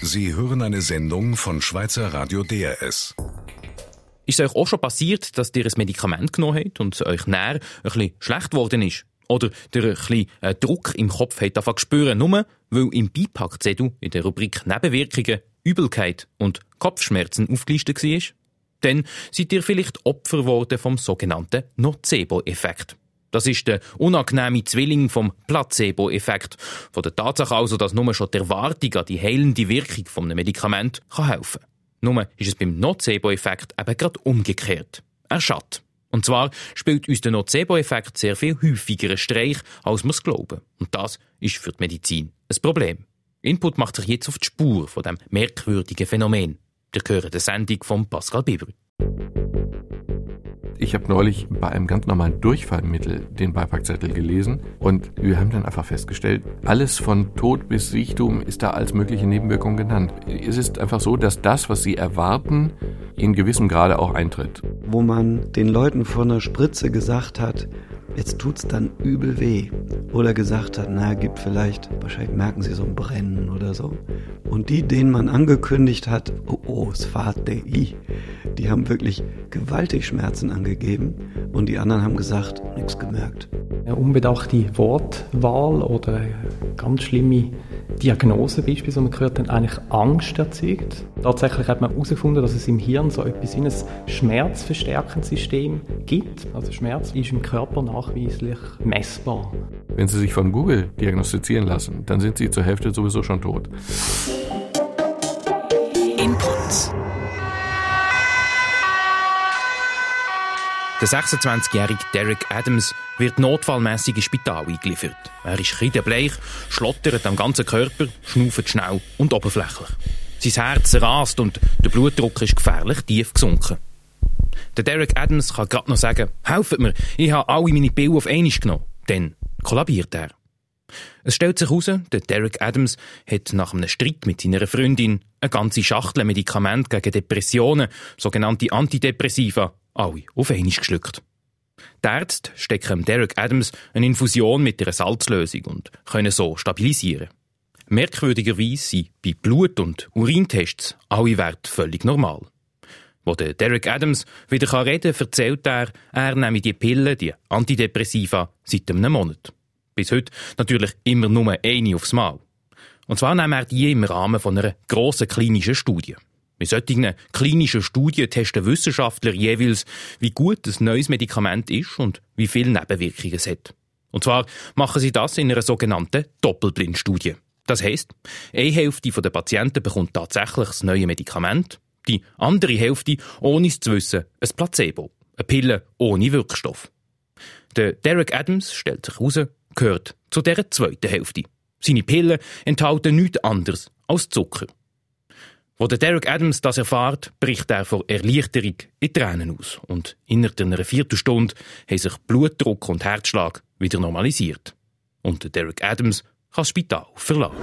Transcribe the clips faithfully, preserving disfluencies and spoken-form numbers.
Sie hören eine Sendung von Schweizer Radio D R S. Ist es euch auch schon passiert, dass ihr ein Medikament genommen habt und es euch näher ein bisschen schlecht geworden ist? Oder ihr ein bisschen äh, Druck im Kopf habt angefangen zu spüren, nur weil im Beipackzettel in der Rubrik Nebenwirkungen Übelkeit und Kopfschmerzen aufgelistet war? Dann seid ihr vielleicht Opfer geworden vom sogenannten Nocebo-Effekt. Das ist der unangenehme Zwilling vom Placebo-Effekt. Von der Tatsache also, dass nur schon die Erwartung an die heilende Wirkung von einem Medikament kann helfen kann. Nur ist es beim Nocebo-Effekt eben gerade umgekehrt. Er schadet. Und zwar spielt uns der Nocebo-Effekt sehr viel häufiger einen Streich, als wir es glauben. Und das ist für die Medizin ein Problem. Input macht sich jetzt auf die Spur von diesem merkwürdigen Phänomen. Ihr hört die Sendung von Pascal Bieber. Ich habe neulich bei einem ganz normalen Durchfallmittel den Beipackzettel gelesen und wir haben dann einfach festgestellt, alles von Tod bis Siechtum ist da als mögliche Nebenwirkung genannt. Es ist einfach so, dass das, was Sie erwarten, in gewissem Grade auch eintritt. Wo man den Leuten vor einer Spritze gesagt hat, jetzt tut's dann übel weh. Oder gesagt hat, na, gibt vielleicht, wahrscheinlich merken sie so ein Brennen oder so. Und die, denen man angekündigt hat, oh, oh, es fahrt der I, die haben wirklich gewaltig Schmerzen angegeben. Und die anderen haben gesagt, nichts gemerkt. Eine unbedachte Wortwahl oder eine ganz schlimme Diagnose beispielsweise, die man gehört hat, eigentlich Angst erzeugt. Tatsächlich hat man herausgefunden, dass es im Hirn so etwas wie ein schmerzverstärkendes System gibt. Also Schmerz ist im Körper nachweislich messbar. Wenn Sie sich von Google diagnostizieren lassen, dann sind Sie zur Hälfte sowieso schon tot. Input. Der sechsundzwanzigjährige Derek Adams wird notfallmässig ins Spital eingeliefert. Er ist kreidebleich, schlottert am ganzen Körper, schnauft schnell und oberflächlich. Sein Herz rast und der Blutdruck ist gefährlich tief gesunken. Der Derek Adams kann gerade noch sagen, helft mir, ich habe alle meine Pillen auf einmal genommen. Dann kollabiert er. Es stellt sich heraus, der Derek Adams hat nach einem Streit mit seiner Freundin eine ganze Schachtel Medikamente gegen Depressionen, sogenannte Antidepressiva, alle auf einmal geschluckt. Die Ärzte stecken Derek Adams eine Infusion mit einer Salzlösung und können so stabilisieren. Merkwürdigerweise sind bei Blut- und Urintests alle Werte völlig normal. Wo der Derek Adams wieder reden kann, erzählt er, er nehme die Pillen, die Antidepressiva, seit einem Monat. Bis heute natürlich immer nur eine aufs Mal. Und zwar nimmt er die im Rahmen von einer grossen klinischen Studie. Bei solchen klinischen Studien testen Wissenschaftler jeweils, wie gut ein neues Medikament ist und wie viele Nebenwirkungen es hat. Und zwar machen sie das in einer sogenannten Doppelblindstudie. Das heisst, eine Hälfte der Patienten bekommt tatsächlich das neue Medikament, die andere Hälfte, ohne es zu wissen, ein Placebo, eine Pille ohne Wirkstoff. Der Derek Adams, stellt sich heraus, gehört zu dieser zweiten Hälfte. Seine Pillen enthalten nichts anderes als Zucker. Wo der Derek Adams das erfährt, bricht er vor Erleichterung in Tränen aus. Und innerhalb einer Viertelstunde haben sich Blutdruck und Herzschlag wieder normalisiert. Und der Derek Adams kann das Spital verlassen.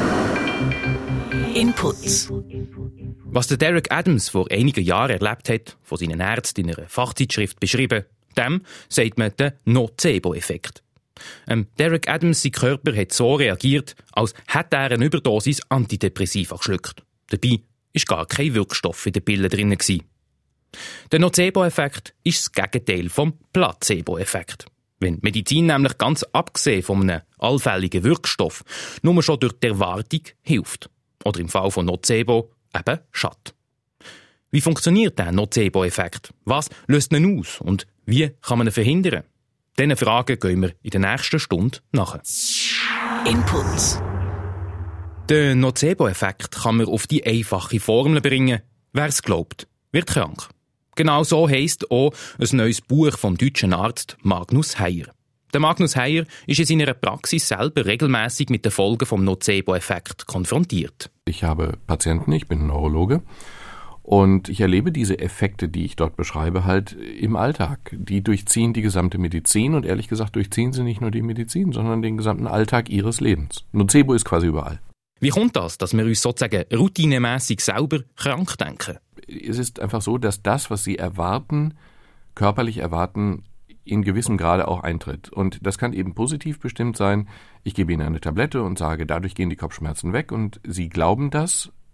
Input. Was der Derek Adams vor einigen Jahren erlebt hat, von seinen Ärzten in einer Fachzeitschrift beschrieben, dem sagt man den Nocebo-Effekt. Ähm, Derek Adams, sein Körper hat so reagiert, als hätte er eine Überdosis Antidepressiva geschluckt. Dabei war gar kein Wirkstoff in den Pillen drin. Der Nocebo-Effekt ist das Gegenteil vom Placebo-Effekt. Wenn die Medizin nämlich ganz abgesehen von einem allfälligen Wirkstoff nur schon durch die Erwartung hilft. Oder im Fall von Nocebo eben schadet. Wie funktioniert der Nocebo-Effekt? Was löst ihn aus? Und wie kann man ihn verhindern? Diesen Fragen gehen wir in der nächsten Stunde nach. Input. Den Nocebo-Effekt kann man auf die einfache Formel bringen. Wer es glaubt, wird krank. Genau so heisst auch ein neues Buch vom deutschen Arzt Magnus Heyer. Der Magnus Heyer ist in seiner Praxis selber regelmäßig mit den Folgen vom Nocebo-Effekt konfrontiert. Ich habe Patienten, ich bin Neurologe. Und ich erlebe diese Effekte, die ich dort beschreibe, halt im Alltag. Die durchziehen die gesamte Medizin und ehrlich gesagt durchziehen sie nicht nur die Medizin, sondern den gesamten Alltag ihres Lebens. Nocebo ist quasi überall. Wie kommt das, dass wir uns sozusagen routinemässig selber krank denken? Es ist einfach so, dass das, was Sie erwarten, körperlich erwarten, in gewissem Grade auch eintritt. Und das kann eben positiv bestimmt sein. Ich gebe Ihnen eine Tablette und sage, dadurch gehen die Kopfschmerzen weg und Sie glauben das.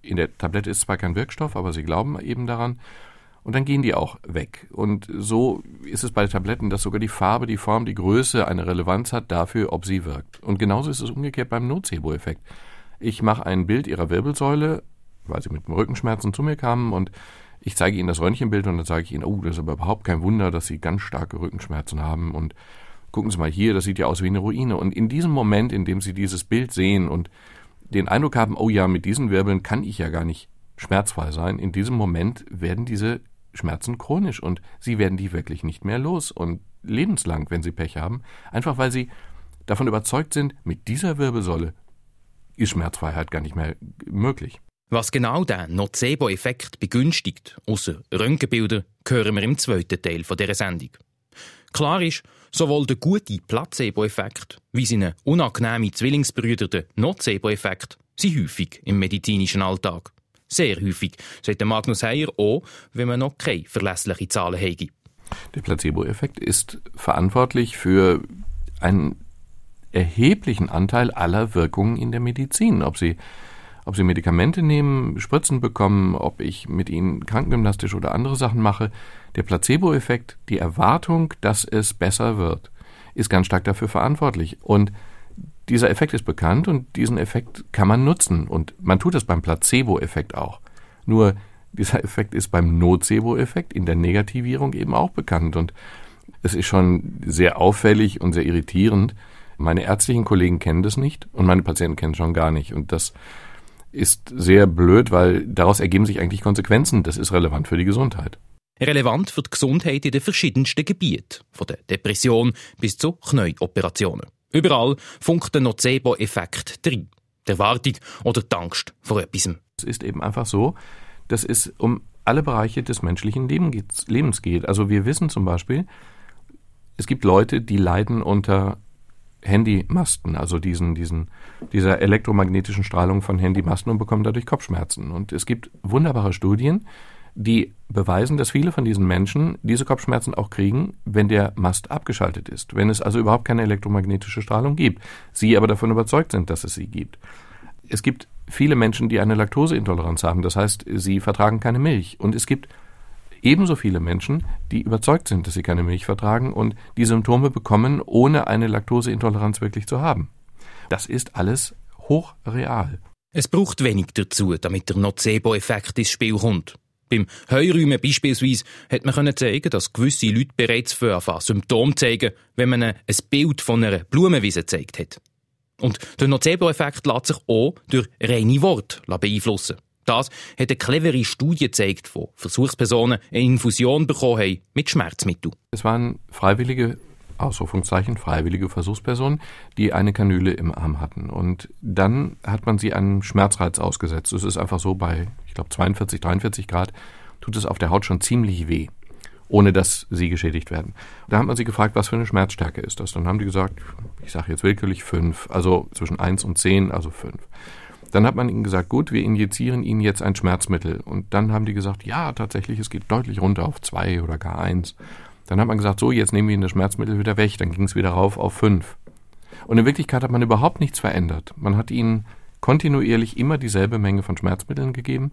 In der Tablette ist zwar kein Wirkstoff, aber sie glauben eben daran. Und dann gehen die auch weg. Und so ist es bei Tabletten, dass sogar die Farbe, die Form, die Größe eine Relevanz hat dafür, ob sie wirkt. Und genauso ist es umgekehrt beim Nocebo-Effekt. Ich mache ein Bild ihrer Wirbelsäule, weil sie mit Rückenschmerzen zu mir kamen, und ich zeige ihnen das Röntgenbild und dann sage ich ihnen, oh, das ist aber überhaupt kein Wunder, dass sie ganz starke Rückenschmerzen haben, und gucken Sie mal hier, das sieht ja aus wie eine Ruine. Und in diesem Moment, in dem Sie dieses Bild sehen und den Eindruck haben, oh ja, mit diesen Wirbeln kann ich ja gar nicht schmerzfrei sein, in diesem Moment werden diese Schmerzen chronisch und Sie werden die wirklich nicht mehr los und lebenslang, wenn Sie Pech haben, einfach weil Sie davon überzeugt sind, mit dieser Wirbelsäule ist Schmerzfreiheit gar nicht mehr möglich. Was genau der Nocebo-Effekt begünstigt, ausser Röntgenbilder, hören wir im zweiten Teil dieser Sendung. Klar ist, sowohl der gute Placebo-Effekt wie seine unangenehme Zwillingsbrüder, der Nocebo-Effekt, sind häufig im medizinischen Alltag. Sehr häufig, sagt Magnus Heyer auch, wenn man noch keine verlässlichen Zahlen hätte. Der Placebo-Effekt ist verantwortlich für einen erheblichen Anteil aller Wirkungen in der Medizin. Ob Sie, ob Sie Medikamente nehmen, Spritzen bekommen, ob ich mit Ihnen krankengymnastisch oder andere Sachen mache. Der Placebo-Effekt, die Erwartung, dass es besser wird, ist ganz stark dafür verantwortlich. Und dieser Effekt ist bekannt und diesen Effekt kann man nutzen. Und man tut das beim Placebo-Effekt auch. Nur dieser Effekt ist beim Nocebo-Effekt in der Negativierung eben auch bekannt. Und es ist schon sehr auffällig und sehr irritierend. Meine ärztlichen Kollegen kennen das nicht und meine Patienten kennen es schon gar nicht. Und das ist sehr blöd, weil daraus ergeben sich eigentlich Konsequenzen. Das ist relevant für die Gesundheit. Relevant für die Gesundheit in den verschiedensten Gebieten, von der Depression bis zu Knieoperationen. Überall funkt der Nocebo-Effekt drin. Die Erwartung oder die Angst vor etwas. Es ist eben einfach so, dass es um alle Bereiche des menschlichen Lebens geht. Also wir wissen zum Beispiel, es gibt Leute, die leiden unter Handymasten, also diesen, diesen, dieser elektromagnetischen Strahlung von Handymasten und bekommen dadurch Kopfschmerzen. Und es gibt wunderbare Studien, die beweisen, dass viele von diesen Menschen diese Kopfschmerzen auch kriegen, wenn der Mast abgeschaltet ist, wenn es also überhaupt keine elektromagnetische Strahlung gibt, sie aber davon überzeugt sind, dass es sie gibt. Es gibt viele Menschen, die eine Laktoseintoleranz haben, das heißt, sie vertragen keine Milch. Und es gibt ebenso viele Menschen, die überzeugt sind, dass sie keine Milch vertragen und die Symptome bekommen, ohne eine Laktoseintoleranz wirklich zu haben. Das ist alles hochreal. Es braucht wenig dazu, damit der Nocebo-Effekt ins Spiel kommt. Beim Heuräumen beispielsweise hat man können zeigen, dass gewisse Leute bereits für Symptome zeigen, wenn man ein Bild von einer Blumenwiese gezeigt hat. Und der Nocebo-Effekt lässt sich auch durch reine Worte beeinflussen. Das hat eine clevere Studie gezeigt, wo Versuchspersonen eine Infusion bekommen haben mit Schmerzmitteln. Es waren freiwillige, Ausrufungszeichen, freiwillige Versuchspersonen, die eine Kanüle im Arm hatten. Und dann hat man sie einem Schmerzreiz ausgesetzt. Es ist einfach so, bei, ich glaube, zweiundvierzig, dreiundvierzig Grad tut es auf der Haut schon ziemlich weh, ohne dass sie geschädigt werden. Da hat man sie gefragt, was für eine Schmerzstärke ist das. Dann haben die gesagt, ich sage jetzt willkürlich fünf, also zwischen eins und zehn, also fünf. Dann hat man ihnen gesagt, gut, wir injizieren ihnen jetzt ein Schmerzmittel. Und dann haben die gesagt, ja, tatsächlich, es geht deutlich runter auf zwei oder gar eins. Dann hat man gesagt, so, jetzt nehmen wir ihnen das Schmerzmittel wieder weg. Dann ging es wieder rauf auf fünf. Und in Wirklichkeit hat man überhaupt nichts verändert. Man hat ihnen kontinuierlich immer dieselbe Menge von Schmerzmitteln gegeben.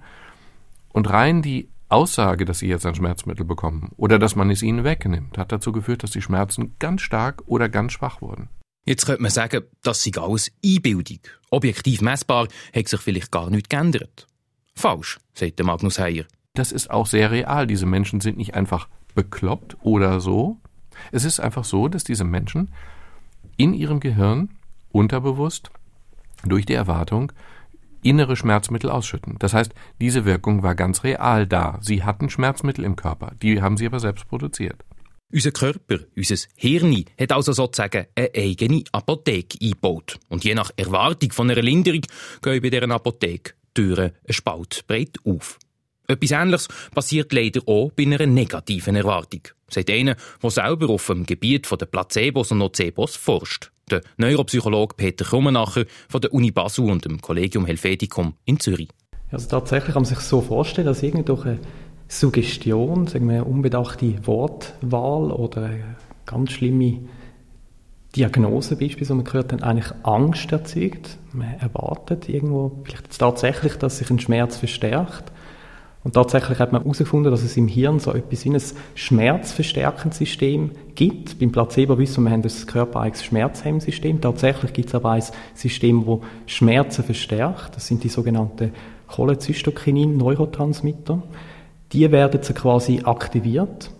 Und rein die Aussage, dass sie jetzt ein Schmerzmittel bekommen oder dass man es ihnen wegnimmt, hat dazu geführt, dass die Schmerzen ganz stark oder ganz schwach wurden. Jetzt könnte man sagen, das sei alles Einbildung. Objektiv messbar hat sich vielleicht gar nichts geändert. Falsch, sagt Magnus Heyer. Das ist auch sehr real. Diese Menschen sind nicht einfach bekloppt oder so. Es ist einfach so, dass diese Menschen in ihrem Gehirn unterbewusst durch die Erwartung innere Schmerzmittel ausschütten. Das heißt, diese Wirkung war ganz real da. Sie hatten Schmerzmittel im Körper, die haben sie aber selbst produziert. Unser Körper, unser Hirn, hat also sozusagen eine eigene Apotheke eingebaut. Und je nach Erwartung von einer Linderung gehen bei dieser Apotheke Türen ein Spalt breit auf. Etwas Ähnliches passiert leider auch bei einer negativen Erwartung, sagt einer, der selber auf dem Gebiet der Placebos und Nocebos forscht. Der Neuropsychologe Peter Krummenacher von der Uni Basel und dem Collegium Helveticum in Zürich. Also tatsächlich kann man sich so vorstellen, dass irgendwie durch eine Suggestion, sagen wir, unbedachte Wortwahl oder eine ganz schlimme Diagnose beispielsweise, man gehört, dann eigentlich Angst erzeugt. Man erwartet irgendwo vielleicht tatsächlich, dass sich ein Schmerz verstärkt. Und tatsächlich hat man herausgefunden, dass es im Hirn so etwas wie ein schmerzverstärkendes System gibt. Beim Placebo wissen wir, wir haben das körpereigenes Schmerzhemmsystem. Tatsächlich gibt es aber ein System, das Schmerzen verstärkt. Das sind die sogenannten Cholecystokinin-Neurotransmitter. Die werden so quasi aktiviert.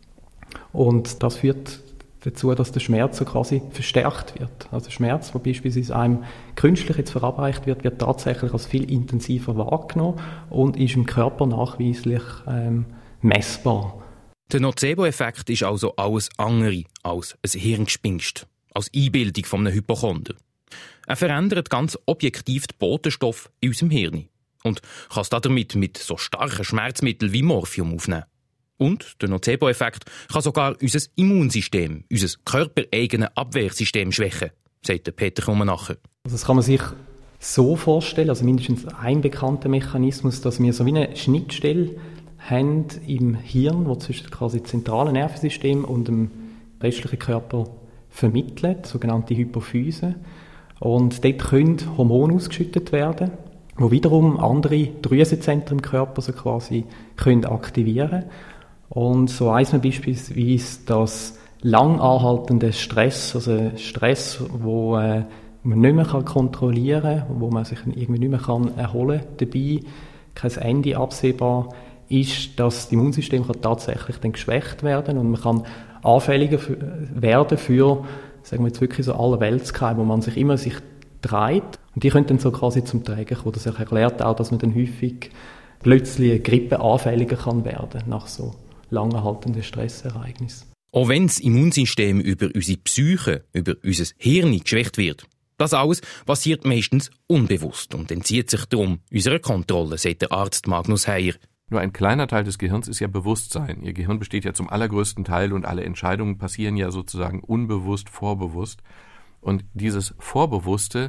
Und das führt dazu, dass der Schmerz so quasi verstärkt wird. Also Schmerz, der beispielsweise einem künstlich jetzt verabreicht wird, wird tatsächlich als viel intensiver wahrgenommen und ist im Körper nachweislich ähm, messbar. Der Nocebo-Effekt ist also alles andere als ein Hirngespinst, als Einbildung von einem Hypochonder. Er verändert ganz objektiv die Botenstoffe in unserem Hirn und kann es damit mit so starken Schmerzmitteln wie Morphium aufnehmen. Und der Nocebo-Effekt kann sogar unser Immunsystem, unser körpereigenes Abwehrsystem schwächen, sagt Peter Krummenacher. Also das kann man sich so vorstellen, also mindestens ein bekannter Mechanismus, dass wir so wie eine Schnittstelle haben im Hirn, die zwischen quasi dem zentralen Nervensystem und dem restlichen Körper vermittelt, sogenannte Hypophyse. Und dort können Hormone ausgeschüttet werden, die wiederum andere Drüsenzentren im Körper so quasi können aktivieren. Und so weiss man beispielsweise, dass lang anhaltender Stress, also Stress, wo äh, man nicht mehr kontrollieren kann, wo man sich irgendwie nicht mehr kann erholen kann, dabei kein Ende absehbar ist, dass das Immunsystem kann tatsächlich dann geschwächt werden und man kann anfälliger für, werden für, sagen wir jetzt wirklich so alle Weltskeime, wo man sich immer sich dreht. Und die können dann so quasi zum Tragen kommen. Das erklärt auch, dass man dann häufig plötzlich eine Grippe anfälliger kann werden nach so langanhaltenden Stressereignissen. Auch wenn das Immunsystem über unsere Psyche, über unser Hirn geschwächt wird, das alles passiert meistens unbewusst und entzieht sich darum unserer Kontrolle, sagt der Arzt Magnus Heyer. Nur ein kleiner Teil des Gehirns ist ja Bewusstsein. Ihr Gehirn besteht ja zum allergrößten Teil und alle Entscheidungen passieren ja sozusagen unbewusst, vorbewusst. Und dieses vorbewusste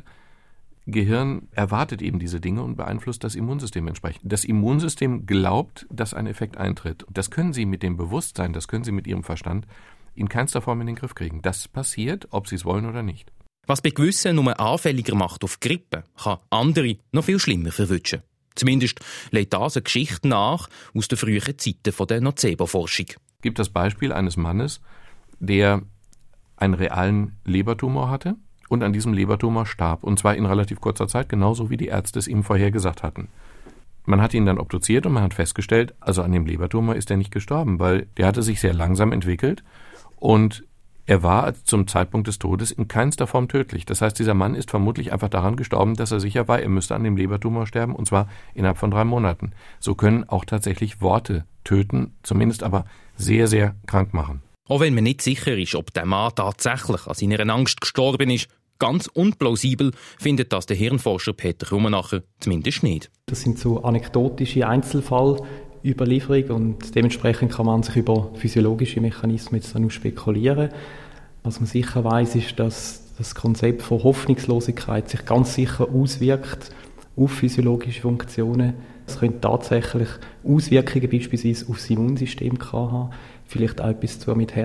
Gehirn erwartet eben diese Dinge und beeinflusst das Immunsystem entsprechend. Das Immunsystem glaubt, dass ein Effekt eintritt. Das können Sie mit dem Bewusstsein, das können Sie mit Ihrem Verstand in keinster Form in den Griff kriegen. Das passiert, ob Sie es wollen oder nicht. Was bei gewissen nur anfälliger macht auf Grippe, kann andere noch viel schlimmer verwünschen. Zumindest legt das eine Geschichte nach aus den frühen Zeiten der Nocebo-Forschung. Es gibt das Beispiel eines Mannes, der einen realen Lebertumor hatte und an diesem Lebertumor starb. Und zwar in relativ kurzer Zeit, genauso wie die Ärzte es ihm vorhergesagt hatten. Man hat ihn dann obduziert und man hat festgestellt, also an dem Lebertumor ist er nicht gestorben, weil der hatte sich sehr langsam entwickelt und er war zum Zeitpunkt des Todes in keinster Form tödlich. Das heißt, dieser Mann ist vermutlich einfach daran gestorben, dass er sicher war, er müsste an dem Lebertumor sterben, und zwar innerhalb von drei Monaten. So können auch tatsächlich Worte töten, zumindest aber sehr, sehr krank machen. Auch wenn man nicht sicher ist, ob der Mann tatsächlich an seiner Angst gestorben ist, ganz unplausibel findet das der Hirnforscher Peter Krummenacher zumindest nicht. Das sind so anekdotische Einzelfallüberlieferungen und dementsprechend kann man sich über physiologische Mechanismen jetzt nur spekulieren. Was man sicher weiss, ist, dass das Konzept von Hoffnungslosigkeit sich ganz sicher auswirkt auf physiologische Funktionen. Es könnte tatsächlich Auswirkungen beispielsweise auf das Immunsystem haben, vielleicht auch etwas zu mit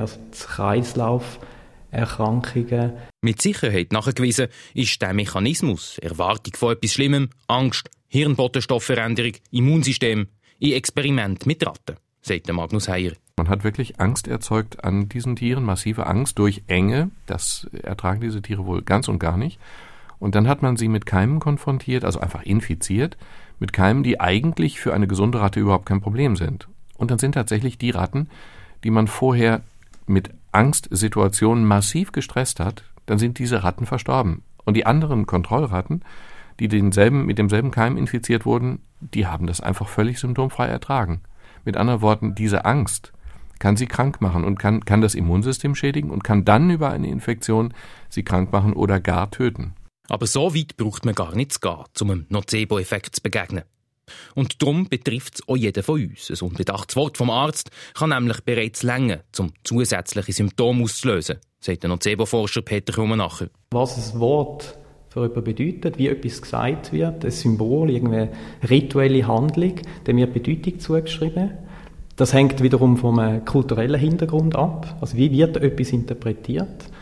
Herz-Kreislauf-Erkrankungen. Mit Sicherheit nachgewiesen ist der Mechanismus, Erwartung von etwas Schlimmem, Angst, Hirnbotenstoffveränderung, Immunsystem, in Experiment mit Ratten, sagt Magnus Heyer. Man hat wirklich Angst erzeugt an diesen Tieren, massive Angst durch Enge. Das ertragen diese Tiere wohl ganz und gar nicht. Und dann hat man sie mit Keimen konfrontiert, also einfach infiziert, mit Keimen, die eigentlich für eine gesunde Ratte überhaupt kein Problem sind. Und dann sind tatsächlich die Ratten, die man vorher mit Angstsituationen massiv gestresst hat, dann sind diese Ratten verstorben. Und die anderen Kontrollratten, die denselben, mit demselben Keim infiziert wurden, die haben das einfach völlig symptomfrei ertragen. Mit anderen Worten, diese Angst kann sie krank machen und kann, kann das Immunsystem schädigen und kann dann über eine Infektion sie krank machen oder gar töten. Aber so weit braucht man gar nicht zu gehen, um einem Nocebo-Effekt zu begegnen. Und darum betrifft es auch jeden von uns. Ein unbedachtes Wort vom Arzt kann nämlich bereits länger, um zusätzliche Symptome auszulösen, sagt der Nocebo-Forscher Peter Krummenacher. Was ein Wort für jemanden bedeutet, wie etwas gesagt wird, ein Symbol, irgendeine rituelle Handlung, dem wird Bedeutung zugeschrieben. Das hängt wiederum vom kulturellen Hintergrund ab. Also wie wird etwas interpretiert?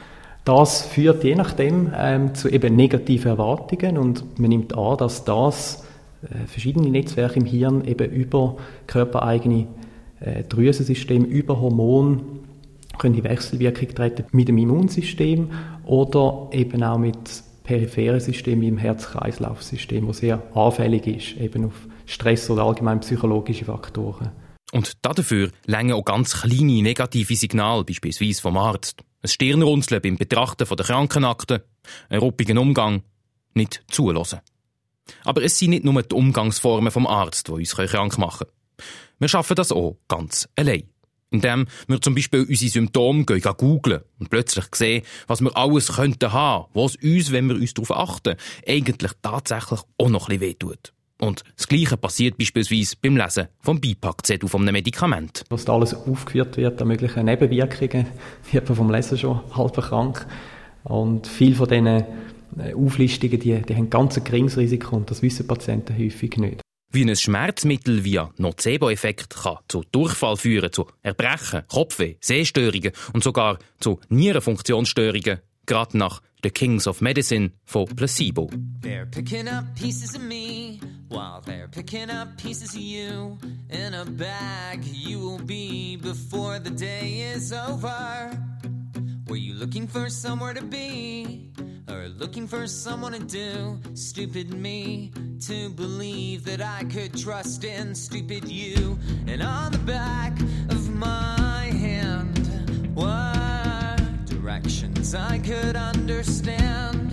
Das führt je nachdem ähm, zu eben negativen Erwartungen und man nimmt an, dass das äh, verschiedene Netzwerke im Hirn eben über körpereigene äh, Drüsensysteme, über Hormone können in Wechselwirkung treten mit dem Immunsystem oder eben auch mit peripheren Systemen wie im Herz-Kreislauf-System, das sehr anfällig ist eben auf Stress oder allgemein psychologische Faktoren. Und dafür reichen auch ganz kleine negative Signale, beispielsweise vom Arzt. Ein Stirnrunzeln beim Betrachten der Krankenakte, ein ruppigen Umgang, nicht zulassen. Aber es sind nicht nur die Umgangsformen vom Arzt, die uns krank machen können. Wir schaffen das auch ganz allein. Indem wir zum Beispiel unsere Symptome googeln und plötzlich sehen, was wir alles könnten haben, was uns, wenn wir uns darauf achten, eigentlich tatsächlich auch noch ein bisschen wehtut. Und das Gleiche passiert beispielsweise beim Lesen vom Beipackzettel von einem Medikament. Was da alles aufgeführt wird an möglichen Nebenwirkungen, wird man vom Lesen schon halb krank. Und viele von diesen Auflistungen, die, die haben ganz ein geringes Risiko und das wissen Patienten häufig nicht. Wie ein Schmerzmittel via Nocebo-Effekt kann zu Durchfall führen, zu Erbrechen, Kopfweh, Sehstörungen und sogar zu Nierenfunktionsstörungen, gerade nach The Kings of Medicine von Placebo. They're picking up pieces of me while they're picking up pieces of you. In a bag you will be before the day is over. Were you looking for somewhere to be or looking for someone to do? Stupid me to believe that I could trust in stupid you. And on the back of my hand, what directions I could understand.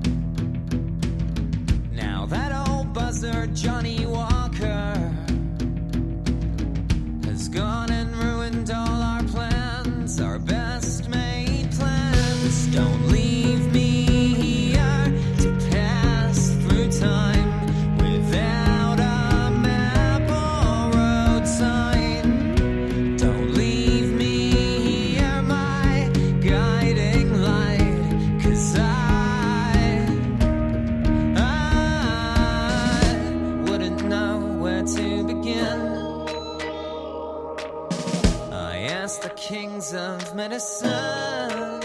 Now that old buzzard Johnny Walker has gone and ruined all our plans, our best made plans. Don't leave me here to pass through time without a map or road sign. Don't leave me here, my guiding light, 'cause I, I wouldn't know where to begin. I asked the kings of medicine.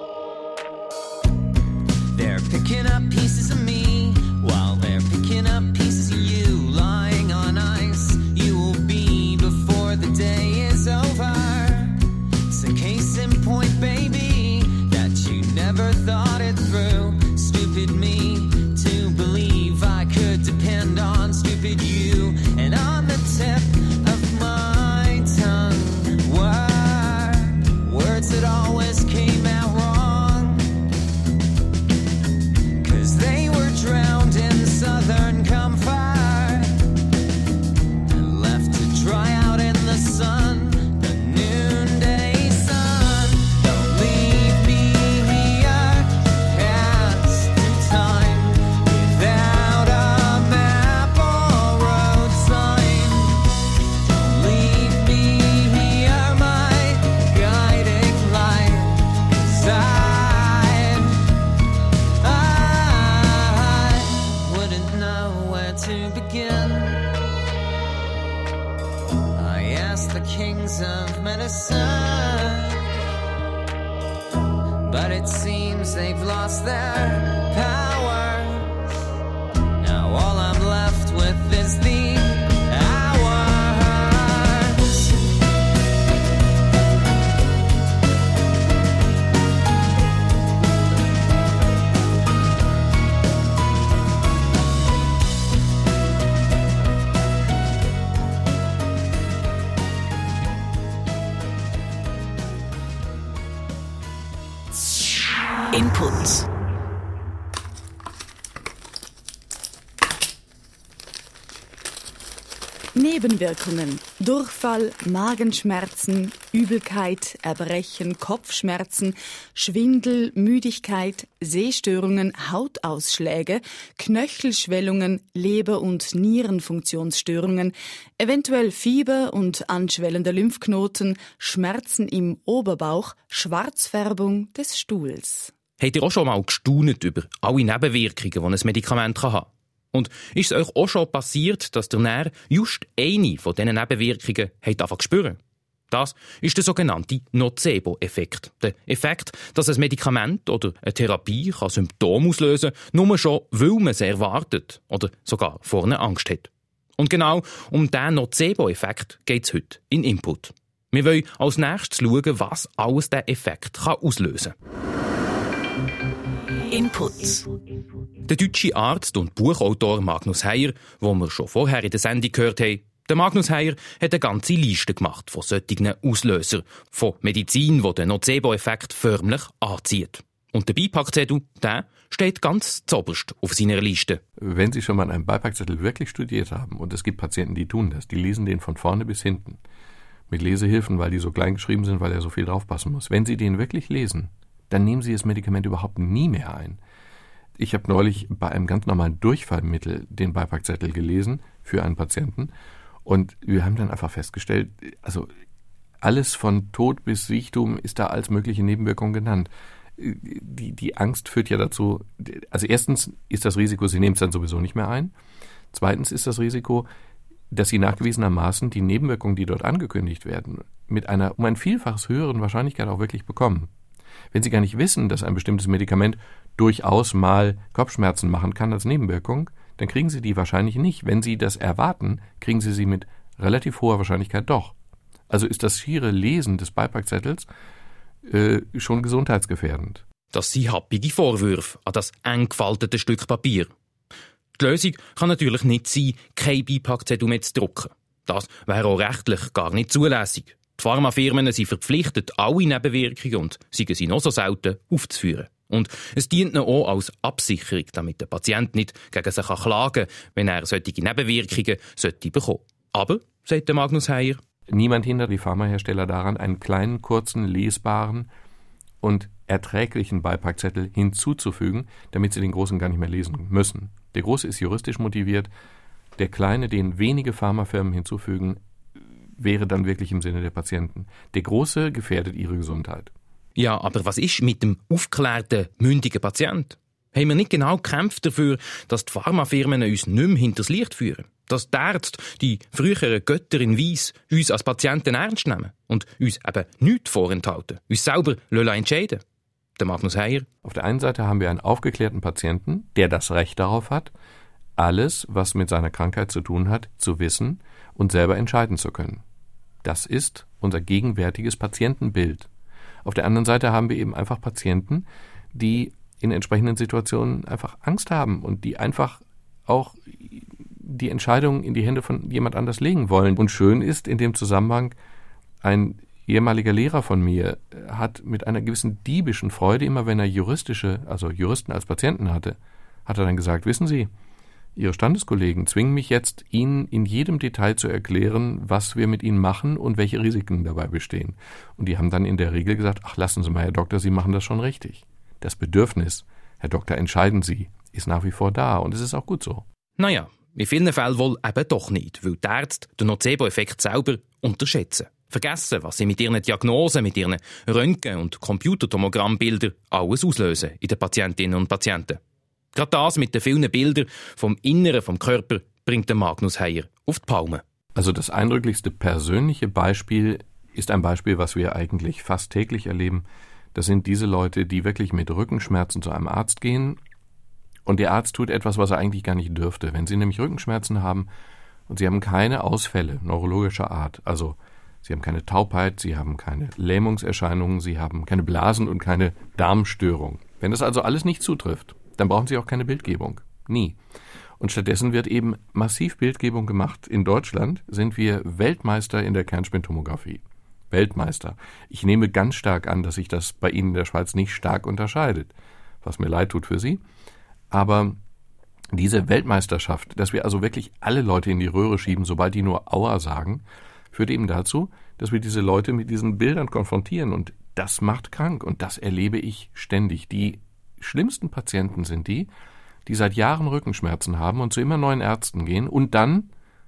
They're picking up pieces of me while they're picking up pieces of you. Lying on ice, you will be before the day is over. It's a case in point, baby, that you never thought it through. Stupid me to believe I could depend on stupid you. And on the tip of my tongue were words that always came out wrong, 'cause they were drowned in southern comfort and left to dry out in the sun, the noonday sun. Don't leave me here, pass through time without a map or road sign. Don't leave me here, my guiding light, 'cause I, I wouldn't know where to begin. I asked the kings of medicine, but it seems they've lost their powers. Now all I'm left with is the hours. Input. Nebenwirkungen: Durchfall, Magenschmerzen, Übelkeit, Erbrechen, Kopfschmerzen, Schwindel, Müdigkeit, Sehstörungen, Hautausschläge, Knöchelschwellungen, Leber- und Nierenfunktionsstörungen, eventuell Fieber und anschwellende Lymphknoten, Schmerzen im Oberbauch, Schwarzfärbung des Stuhls. Habt ihr auch schon mal gestaunt über alle Nebenwirkungen, die ein Medikament haben kann? Und ist es euch auch schon passiert, dass ihr näher just eine von diesen Nebenwirkungen habt angefangen zu spüren? Das ist der sogenannte Nocebo-Effekt. Der Effekt, dass ein Medikament oder eine Therapie kann Symptome auslösen kann, nur schon, weil man es erwartet oder sogar vorne Angst hat. Und genau um diesen Nocebo-Effekt geht es heute in Input. Wir wollen als nächstes schauen, was alles dieser Effekt kann auslösen kann. Input. Der deutsche Arzt und Buchautor Magnus Heyer, den wir schon vorher in der Sendung gehört haben, der Magnus Heyer hat eine ganze Liste gemacht von solchen Auslösern, von Medizin, die den Nocebo-Effekt förmlich anzieht. Und der Beipackzettel, der steht ganz zoberst auf seiner Liste. Wenn Sie schon mal einen Beipackzettel wirklich studiert haben, und es gibt Patienten, die tun das, die lesen den von vorne bis hinten, mit Lesehilfen, weil die so klein geschrieben sind, weil er so viel draufpassen muss. Wenn Sie den wirklich lesen, dann nehmen Sie das Medikament überhaupt nie mehr ein. Ich habe neulich bei einem ganz normalen Durchfallmittel den Beipackzettel gelesen für einen Patienten. Und wir haben dann einfach festgestellt, also alles von Tod bis Siechtum ist da als mögliche Nebenwirkung genannt. Die, die Angst führt ja dazu, also erstens ist das Risiko, Sie nehmen es dann sowieso nicht mehr ein. Zweitens ist das Risiko, dass Sie nachgewiesenermaßen die Nebenwirkungen, die dort angekündigt werden, mit einer um ein Vielfaches höheren Wahrscheinlichkeit auch wirklich bekommen. Wenn Sie gar nicht wissen, dass ein bestimmtes Medikament durchaus mal Kopfschmerzen machen kann als Nebenwirkung, dann kriegen Sie die wahrscheinlich nicht. Wenn Sie das erwarten, kriegen Sie sie mit relativ hoher Wahrscheinlichkeit doch. Also ist das schiere Lesen des Beipackzettels äh, schon gesundheitsgefährdend. Das sind happige Vorwürfe an das eng gefaltete Stück Papier. Die Lösung kann natürlich nicht sein, kein Beipackzettel mehr zu drucken. Das wäre auch rechtlich gar nicht zulässig. Die Pharmafirmen sind verpflichtet, alle Nebenwirkungen, und seien sie noch so selten, aufzuführen. Und es dient ihnen auch als Absicherung, damit der Patient nicht gegen sich klagen kann, wenn er solche Nebenwirkungen sollte bekommen. Aber, sagt der Magnus Heyer, niemand hindert die Pharmahersteller daran, einen kleinen, kurzen, lesbaren und erträglichen Beipackzettel hinzuzufügen, damit sie den großen gar nicht mehr lesen müssen. Der große ist juristisch motiviert, der kleine, den wenige Pharmafirmen hinzufügen, wäre dann wirklich im Sinne der Patienten. Der große gefährdet ihre Gesundheit. Ja, aber was ist mit dem aufgeklärten, mündigen Patient? Haben wir nicht genau gekämpft dafür, dass die Pharmafirmen uns nicht mehr hinters Licht führen? Dass die Ärzte, die früheren Götter in Weiss, uns als Patienten ernst nehmen und uns eben nichts vorenthalten, uns selber entscheiden lassen? Der Magnus Heyer. Auf der einen Seite haben wir einen aufgeklärten Patienten, der das Recht darauf hat, alles, was mit seiner Krankheit zu tun hat, zu wissen und selber entscheiden zu können. Das ist unser gegenwärtiges Patientenbild. Auf der anderen Seite haben wir eben einfach Patienten, die in entsprechenden Situationen einfach Angst haben und die einfach auch die Entscheidung in die Hände von jemand anders legen wollen. Und schön ist in dem Zusammenhang, ein ehemaliger Lehrer von mir hat mit einer gewissen diebischen Freude, immer wenn er juristische, also Juristen als Patienten hatte, hat er dann gesagt, wissen Sie, Ihre Standeskollegen zwingen mich jetzt, Ihnen in jedem Detail zu erklären, was wir mit Ihnen machen und welche Risiken dabei bestehen. Und die haben dann in der Regel gesagt, ach, lassen Sie mal, Herr Doktor, Sie machen das schon richtig. Das Bedürfnis, Herr Doktor, entscheiden Sie, ist nach wie vor da und es ist auch gut so. Naja, in vielen Fällen wohl eben doch nicht, weil die Ärzte den Nocebo-Effekt selber unterschätzen. Vergessen, was sie mit ihren Diagnosen, mit ihren Röntgen- und Computertomogrammbildern alles auslösen in den Patientinnen und Patienten. Gerade das mit den vielen Bildern vom Inneren vom Körper bringt den Magnus Heyer auf die Palme. Also das eindrücklichste persönliche Beispiel ist ein Beispiel, was wir eigentlich fast täglich erleben. Das sind diese Leute, die wirklich mit Rückenschmerzen zu einem Arzt gehen und der Arzt tut etwas, was er eigentlich gar nicht dürfte. Wenn sie nämlich Rückenschmerzen haben und sie haben keine Ausfälle neurologischer Art, also sie haben keine Taubheit, sie haben keine Lähmungserscheinungen, sie haben keine Blasen und keine Darmstörung. Wenn das also alles nicht zutrifft, dann brauchen Sie auch keine Bildgebung. Nie. Und stattdessen wird eben massiv Bildgebung gemacht. In Deutschland sind wir Weltmeister in der Kernspintomographie. Weltmeister. Ich nehme ganz stark an, dass sich das bei Ihnen in der Schweiz nicht stark unterscheidet, was mir leid tut für Sie. Aber diese Weltmeisterschaft, dass wir also wirklich alle Leute in die Röhre schieben, sobald die nur Aua sagen, führt eben dazu, dass wir diese Leute mit diesen Bildern konfrontieren. Und das macht krank. Und das erlebe ich ständig. Die schlimmsten Patienten sind die, die seit Jahren Rückenschmerzen haben und zu immer neuen Ärzten gehen und dann,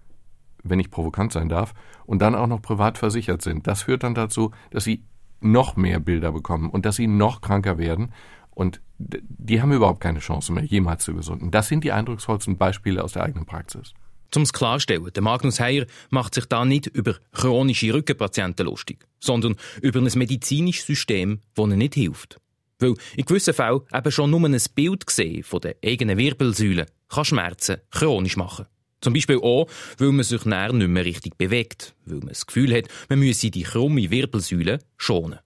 wenn ich provokant sein darf, und dann auch noch privat versichert sind. Das führt dann dazu, dass sie noch mehr Bilder bekommen und dass sie noch kranker werden und die haben überhaupt keine Chance mehr, jemals zu gesunden. Das sind die eindrucksvollsten Beispiele aus der eigenen Praxis. Um es klarstellen, der Magnus Heyer macht sich da nicht über chronische Rückenpatienten lustig, sondern über ein medizinisches System, das ihnen nicht hilft. Weil in gewissen Fällen eben schon nur ein Bild sehen von der eigenen Wirbelsäule kann Schmerzen chronisch machen. Zum Beispiel auch, weil man sich näher nicht mehr richtig bewegt, weil man das Gefühl hat, man müsse die krumme Wirbelsäule schonen.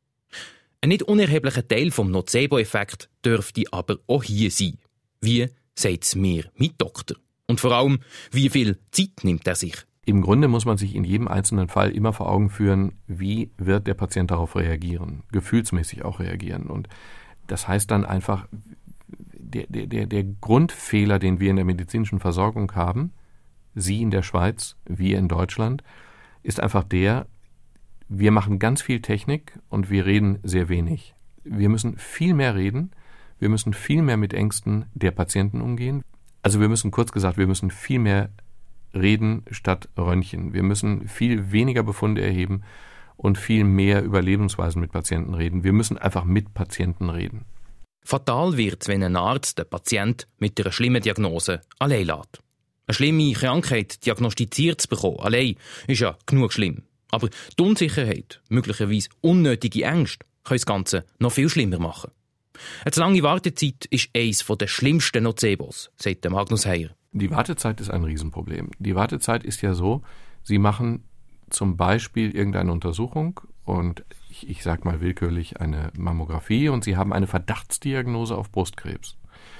Ein nicht unerheblicher Teil vom Nocebo-Effekt dürfte aber auch hier sein. Wie sagt es mir mein Doktor? Und vor allem, wie viel Zeit nimmt er sich? Im Grunde muss man sich in jedem einzelnen Fall immer vor Augen führen, wie wird der Patient darauf reagieren, gefühlsmäßig auch reagieren. Und das heißt dann einfach, der, der, der Grundfehler, den wir in der medizinischen Versorgung haben, Sie in der Schweiz, wir in Deutschland, ist einfach der, wir machen ganz viel Technik und wir reden sehr wenig. Wir müssen viel mehr reden, wir müssen viel mehr mit Ängsten der Patienten umgehen. Also wir müssen, kurz gesagt, wir müssen viel mehr reden statt Röntgen. Wir müssen viel weniger Befunde erheben und viel mehr über Lebensweisen mit Patienten reden. Wir müssen einfach mit Patienten reden. Fatal wird es, wenn ein Arzt den Patient mit einer schlimmen Diagnose allein lässt. Eine schlimme Krankheit diagnostiziert zu bekommen, allein, ist ja genug schlimm. Aber die Unsicherheit, möglicherweise unnötige Ängste, können das Ganze noch viel schlimmer machen. Eine zu lange Wartezeit ist eines der schlimmsten Nocebos, sagt der Magnus Heyer. Die Wartezeit ist ein Riesenproblem. Die Wartezeit ist ja so, Sie machen zum Beispiel irgendeine Untersuchung und ich, ich sage mal willkürlich eine Mammographie und Sie haben eine Verdachtsdiagnose auf Brustkrebs.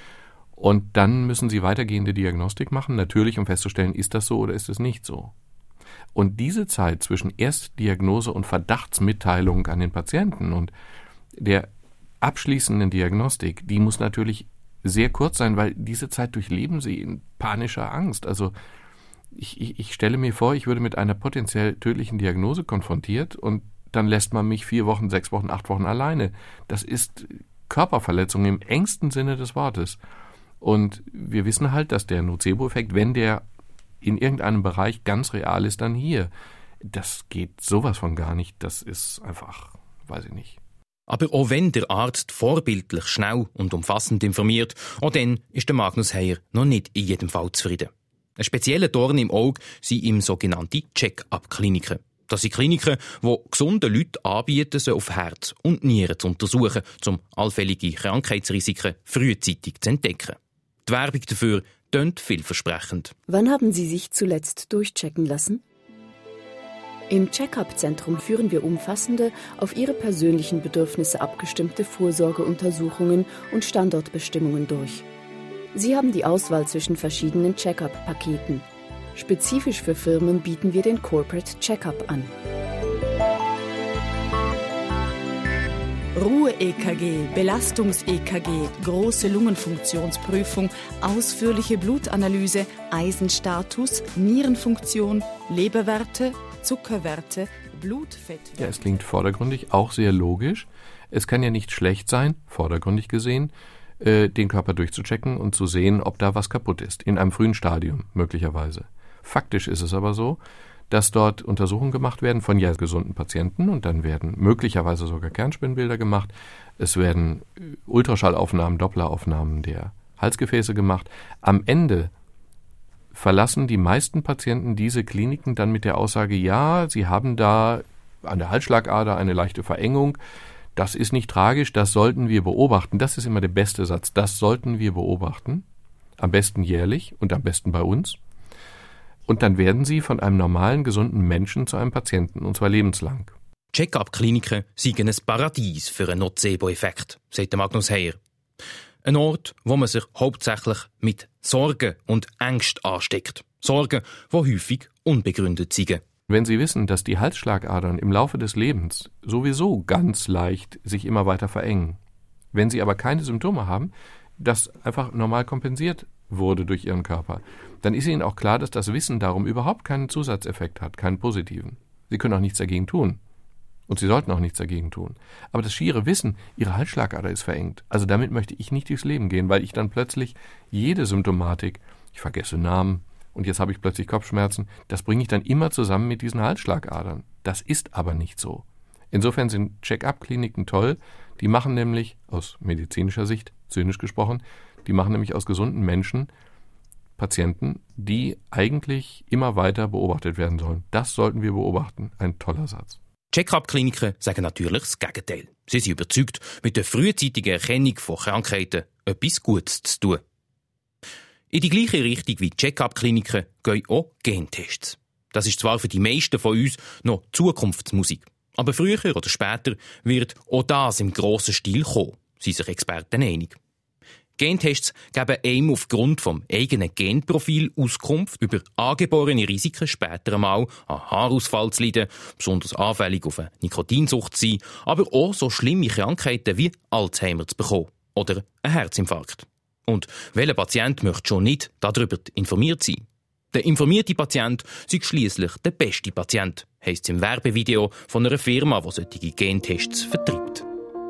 Und dann müssen Sie weitergehende Diagnostik machen, natürlich um festzustellen, ist das so oder ist es nicht so. Und diese Zeit zwischen Erstdiagnose und Verdachtsmitteilung an den Patienten und der abschließenden Diagnostik, die muss natürlich sehr kurz sein, weil diese Zeit durchleben Sie in panischer Angst. Also ich, ich, ich stelle mir vor, ich würde mit einer potenziell tödlichen Diagnose konfrontiert und dann lässt man mich vier Wochen, sechs Wochen, acht Wochen alleine. Das ist Körperverletzung im engsten Sinne des Wortes. Und wir wissen halt, dass der Nocebo-Effekt, wenn der in irgendeinem Bereich ganz real ist, dann hier. Das geht sowas von gar nicht. Das ist einfach, weiß ich nicht. Aber auch wenn der Arzt vorbildlich schnell und umfassend informiert, auch dann ist der Magnus Heyer noch nicht in jedem Fall zufrieden. Ein spezieller Dorn im Auge sind ihm sogenannte Check-up-Kliniken. Das sind Kliniken, die gesunden Leuten anbieten, sie auf Herz und Nieren zu untersuchen, um allfällige Krankheitsrisiken frühzeitig zu entdecken. Die Werbung dafür tönt vielversprechend. Wann haben Sie sich zuletzt durchchecken lassen? Im Check-up-Zentrum führen wir umfassende, auf Ihre persönlichen Bedürfnisse abgestimmte Vorsorgeuntersuchungen und Standortbestimmungen durch. Sie haben die Auswahl zwischen verschiedenen Check-up-Paketen. Spezifisch für Firmen bieten wir den Corporate Check-up an. Ruhe-E K G, Belastungs-E K G, große Lungenfunktionsprüfung, ausführliche Blutanalyse, Eisenstatus, Nierenfunktion, Leberwerte, Zuckerwerte, Blutfettwerte. Ja, es klingt vordergründig, auch sehr logisch. Es kann ja nicht schlecht sein, vordergründig gesehen, äh, den Körper durchzuchecken und zu sehen, ob da was kaputt ist, in einem frühen Stadium möglicherweise. Faktisch ist es aber so, dass dort Untersuchungen gemacht werden von ja gesunden Patienten und dann werden möglicherweise sogar Kernspinnbilder gemacht. Es werden Ultraschallaufnahmen, Doppleraufnahmen der Halsgefäße gemacht. Am Ende verlassen die meisten Patienten diese Kliniken dann mit der Aussage, ja, sie haben da an der Halsschlagader eine leichte Verengung. Das ist nicht tragisch, das sollten wir beobachten. Das ist immer der beste Satz. Das sollten wir beobachten. Am besten jährlich und am besten bei uns. Und dann werden sie von einem normalen, gesunden Menschen zu einem Patienten, und zwar lebenslang. Check-up-Kliniken seien ein Paradies für einen Nocebo-Effekt, sagt Magnus Heyer. Ein Ort, wo man sich hauptsächlich mit Sorgen und Ängsten ansteckt. Sorgen, die häufig unbegründet sind. Wenn Sie wissen, dass die Halsschlagadern im Laufe des Lebens sowieso ganz leicht sich immer weiter verengen, wenn Sie aber keine Symptome haben, das einfach normal kompensiert wurde durch Ihren Körper, dann ist Ihnen auch klar, dass das Wissen darum überhaupt keinen Zusatzeffekt hat, keinen positiven. Sie können auch nichts dagegen tun. Und Sie sollten auch nichts dagegen tun. Aber das schiere Wissen, Ihre Halsschlagader ist verengt. Also damit möchte ich nicht durchs Leben gehen, weil ich dann plötzlich jede Symptomatik, ich vergesse Namen und jetzt habe ich plötzlich Kopfschmerzen, das bringe ich dann immer zusammen mit diesen Halsschlagadern. Das ist aber nicht so. Insofern sind Check-up-Kliniken toll. Die machen nämlich, aus medizinischer Sicht, zynisch gesprochen, die machen nämlich aus gesunden Menschen Patienten, die eigentlich immer weiter beobachtet werden sollen. Das sollten wir beobachten. Ein toller Satz. Check-up-Kliniken sagen natürlich das Gegenteil. Sie sind überzeugt, mit der frühzeitigen Erkennung von Krankheiten etwas Gutes zu tun. In die gleiche Richtung wie Check-up-Kliniken gehen auch Gentests. Das ist zwar für die meisten von uns noch Zukunftsmusik, aber früher oder später wird auch das im grossen Stil kommen, sind sich Experten einig. Gentests geben einem aufgrund vom eigenen Genprofil Auskunft über angeborene Risiken später einmal an Haarausfall zu leiden, besonders anfällig auf eine Nikotinsucht zu sein, aber auch so schlimme Krankheiten wie Alzheimer zu bekommen oder einen Herzinfarkt. Und welcher Patient möchte schon nicht darüber informiert sein? Der informierte Patient ist schliesslich der beste Patient, heisst es im Werbevideo von einer Firma, die solche Gentests vertreibt.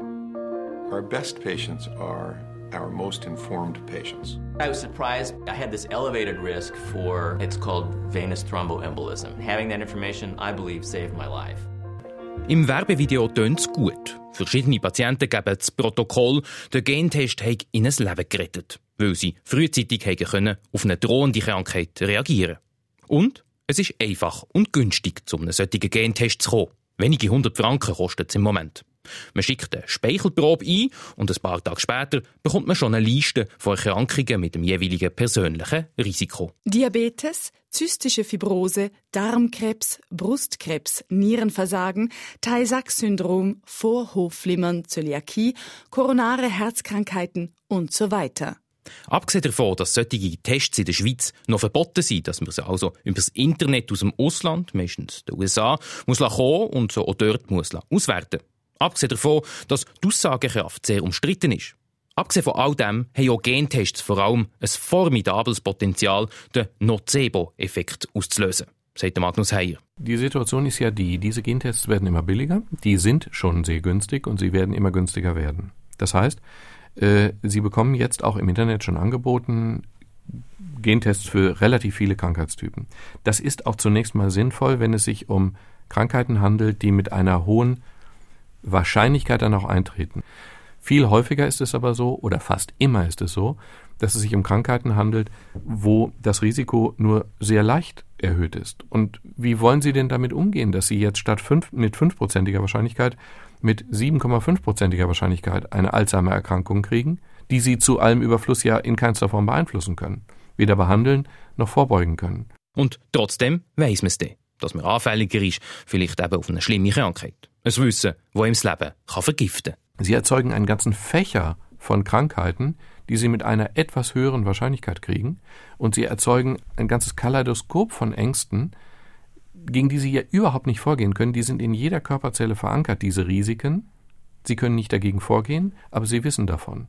Our best patients are our most informed patients. I was surprised. I had this elevated risk for, it's called venous thromboembolism. Having that information, I believe, saved my life. Im Werbevideo tönt es gut. Verschiedene Patienten geben das Protokoll, der Gentest habe ihnen das Leben gerettet, weil sie frühzeitig haben können auf eine drohende Krankheit reagieren. Und es ist einfach und günstig, um einen solchen Gentest zu kommen. Wenige hundert Franken kostet es im Moment. Man schickt eine Speichelprobe ein und ein paar Tage später bekommt man schon eine Liste von Erkrankungen mit dem jeweiligen persönlichen Risiko. Diabetes, zystische Fibrose, Darmkrebs, Brustkrebs, Nierenversagen, Tay-Sachs-Syndrom, Vorhofflimmern, Zöliakie, koronare Herzkrankheiten und so weiter. Abgesehen davon, dass solche Tests in der Schweiz noch verboten sind, dass man sie also über das Internet aus dem Ausland, meistens den U S A, muss kommen und so auch dort muss auswerten. Abgesehen davon, dass die Aussagekraft sehr umstritten ist. Abgesehen von all dem haben auch Gentests vor allem ein formidables Potenzial, den Nocebo-Effekt auszulösen, sagt Magnus Heyer. Die Situation ist ja die, diese Gentests werden immer billiger, die sind schon sehr günstig und sie werden immer günstiger werden. Das heißt, äh, Sie bekommen jetzt auch im Internet schon angeboten Gentests für relativ viele Krankheitstypen. Das ist auch zunächst mal sinnvoll, wenn es sich um Krankheiten handelt, die mit einer hohen Wahrscheinlichkeit dann auch eintreten. Viel häufiger ist es aber so, oder fast immer ist es so, dass es sich um Krankheiten handelt, wo das Risiko nur sehr leicht erhöht ist. Und wie wollen Sie denn damit umgehen, dass Sie jetzt statt fünf, mit fünfprozentiger Wahrscheinlichkeit mit sieben Komma fünf-prozentiger Wahrscheinlichkeit eine Alzheimer-Erkrankung kriegen, die Sie zu allem Überfluss ja in keinster Form beeinflussen können, weder behandeln noch vorbeugen können. Und trotzdem weiss man es dann, dass man anfälliger ist, vielleicht eben auf eine schlimme Krankheit. Ein Wissen, das ihm das Leben kann vergiften kann. Sie erzeugen einen ganzen Fächer von Krankheiten, die Sie mit einer etwas höheren Wahrscheinlichkeit kriegen. Und Sie erzeugen ein ganzes Kaleidoskop von Ängsten, gegen die Sie ja überhaupt nicht vorgehen können. Die sind in jeder Körperzelle verankert, diese Risiken. Sie können nicht dagegen vorgehen, aber Sie wissen davon.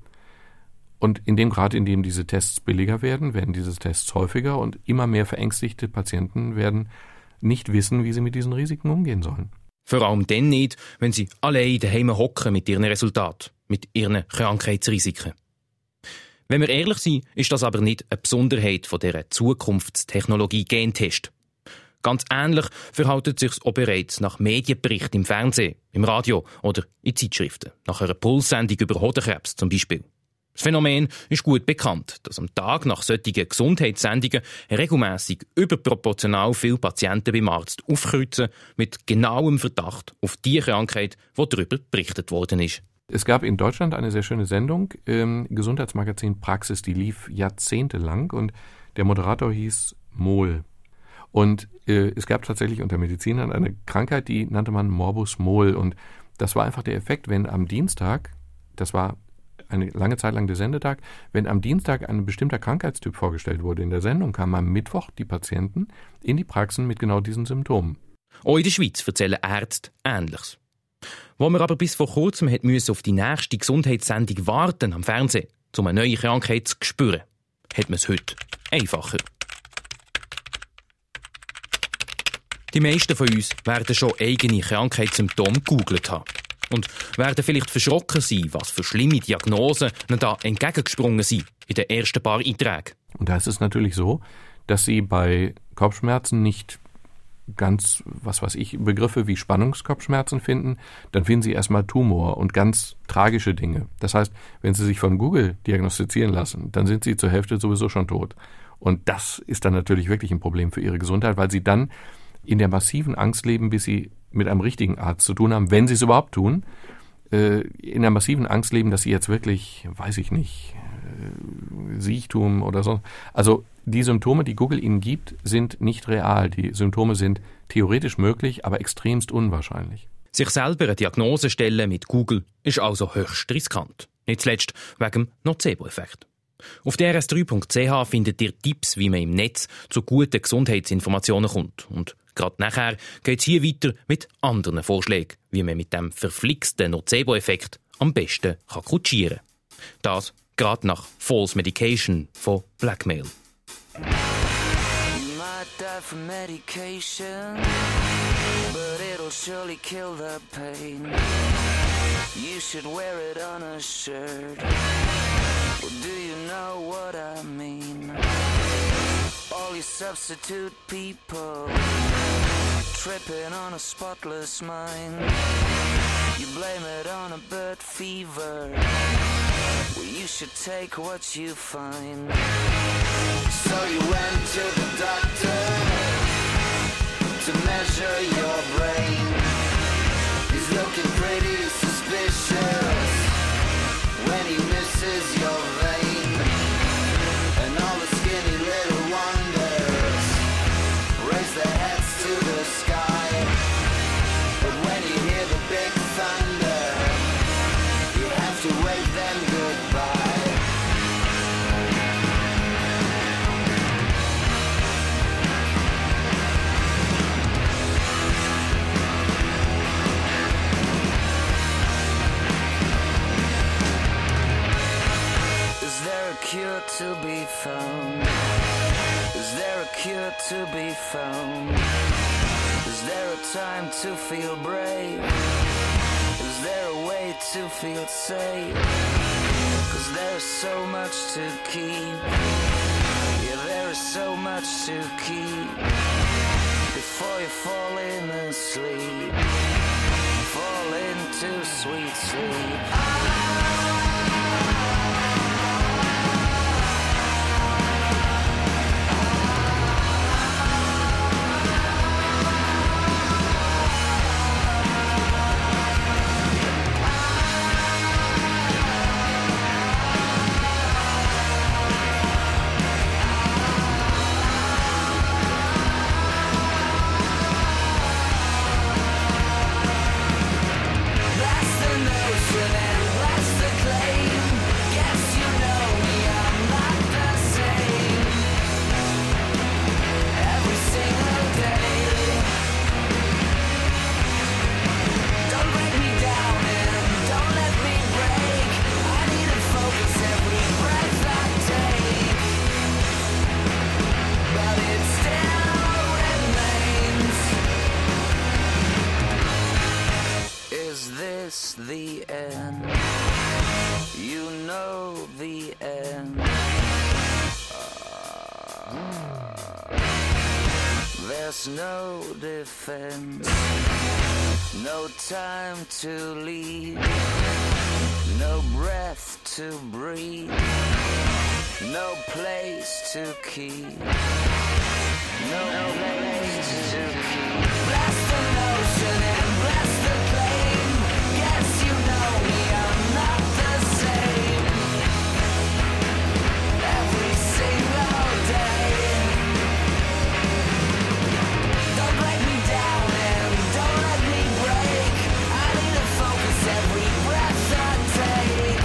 Und in dem Grad, in dem diese Tests billiger werden, werden diese Tests häufiger und immer mehr verängstigte Patienten werden nicht wissen, wie sie mit diesen Risiken umgehen sollen. Vor allem dann nicht, wenn sie allein daheim hocken mit ihren Resultaten, mit ihren Krankheitsrisiken. Wenn wir ehrlich sind, ist das aber nicht eine Besonderheit von dieser Zukunftstechnologie Gentest. Ganz ähnlich verhält es sich auch bereits nach Medienberichten im Fernsehen, im Radio oder in Zeitschriften, nach einer Pulssendung über Hodenkrebs zum Beispiel. Das Phänomen ist gut bekannt, dass am Tag nach solchen Gesundheitssendungen regelmässig überproportional viele Patienten beim Arzt aufkreuzen mit genauem Verdacht auf die Krankheit, die darüber berichtet worden ist. Es gab in Deutschland eine sehr schöne Sendung im Gesundheitsmagazin Praxis, die lief jahrzehntelang und der Moderator hieß Mohl. Und äh, es gab tatsächlich unter Medizinern eine Krankheit, die nannte man Morbus Mohl. Und das war einfach der Effekt, wenn am Dienstag, das war eine lange Zeit lang der Sendetag, wenn am Dienstag ein bestimmter Krankheitstyp vorgestellt wurde in der Sendung, kamen am Mittwoch die Patienten in die Praxen mit genau diesen Symptomen. Auch in der Schweiz erzählen Ärzte Ähnliches. Wo man aber bis vor kurzem hat müssen auf die nächste Gesundheitssendung warten am Fernsehen, um eine neue Krankheit zu spüren, hat man es heute einfacher. Die meisten von uns werden schon eigene Krankheitssymptome gegoogelt haben. Und werden vielleicht verschrocken sein, was für schlimme Diagnosen ihnen da entgegengesprungen sind in den ersten paar Einträgen. Und da ist es natürlich so, dass Sie bei Kopfschmerzen nicht ganz, was weiß ich, Begriffe wie Spannungskopfschmerzen finden. Dann finden Sie erstmal Tumor und ganz tragische Dinge. Das heißt, wenn Sie sich von Google diagnostizieren lassen, dann sind Sie zur Hälfte sowieso schon tot. Und das ist dann natürlich wirklich ein Problem für ihre Gesundheit, weil sie dann in der massiven Angst leben, bis sie mit einem richtigen Arzt zu tun haben, wenn sie es überhaupt tun, äh, in der massiven Angst leben, dass sie jetzt wirklich, weiß ich nicht, äh, Siechtum oder so. Also die Symptome, die Google ihnen gibt, sind nicht real. Die Symptome sind theoretisch möglich, aber extremst unwahrscheinlich. Sich selber eine Diagnose stellen mit Google ist also höchst riskant. Nicht zuletzt wegen dem Nocebo-Effekt. Auf d r s drei punkt c h findet ihr Tipps, wie man im Netz zu guten Gesundheitsinformationen kommt. Und gerade nachher geht es hier weiter mit anderen Vorschlägen, wie man mit dem verflixten Nocebo-Effekt am besten kann kutschieren kann. Das gerade nach False Medication von Blackmail. You might die from medication, but it'll surely kill the pain. You should wear it on a shirt. Well, do you know what I mean? All you substitute people tripping on a spotless mind. You blame it on a bird fever. Well, you should take what you find. So you went to the doctor to measure your brain. He's looking pretty suspicious when he misses your vein. And all the skinny little wonders raise their heads to the sky. But when you hear the big thunder, you have to wave them goodbye. Is there a cure to be found? Is there a cure to be found? Is there a time to feel brave? Is there a way to feel safe? 'Cause there's so much to keep. Yeah, there is so much to keep. Before you fall in asleep, fall into sweet sleep. The end, you know the end. Uh, there's no defense, no time to leave, no breath to breathe, no place to keep, no place to keep. Blast the notion and blast the claim. Yes, you know me, I'm not the same. Every single day. Don't break me down and don't let me break. I need to focus every breath I take.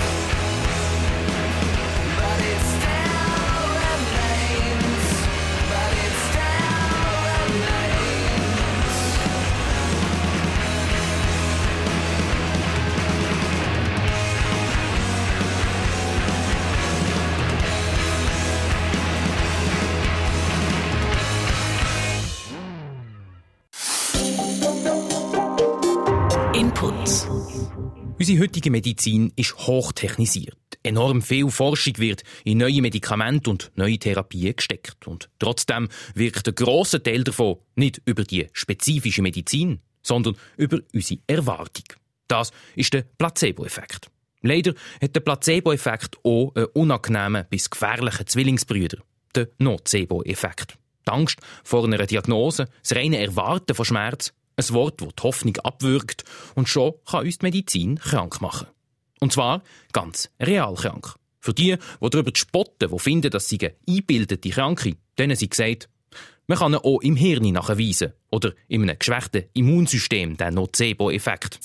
But it still remains. But it still remains. Input. Unsere heutige Medizin ist hochtechnisiert. Enorm viel Forschung wird in neue Medikamente und neue Therapien gesteckt. Und trotzdem wirkt der grosse Teil davon nicht über die spezifische Medizin, sondern über unsere Erwartung. Das ist der Placebo-Effekt. Leider hat der Placebo-Effekt auch einen unangenehmen bis gefährlichen Zwillingsbrüder. der Nocebo-Effekt. Die Angst vor einer Diagnose, das reine Erwarten von Schmerz, ein Wort, das die Hoffnung abwürgt und schon kann uns die Medizin krank machen. Und zwar ganz real krank. Für die, die darüber spotten, die finden, dass sie eine eingebildete Kranke, denen sie gesagt, man kann ihn auch im Hirn nachweisen oder in einem geschwächten Immunsystem, den Nocebo-Effekt.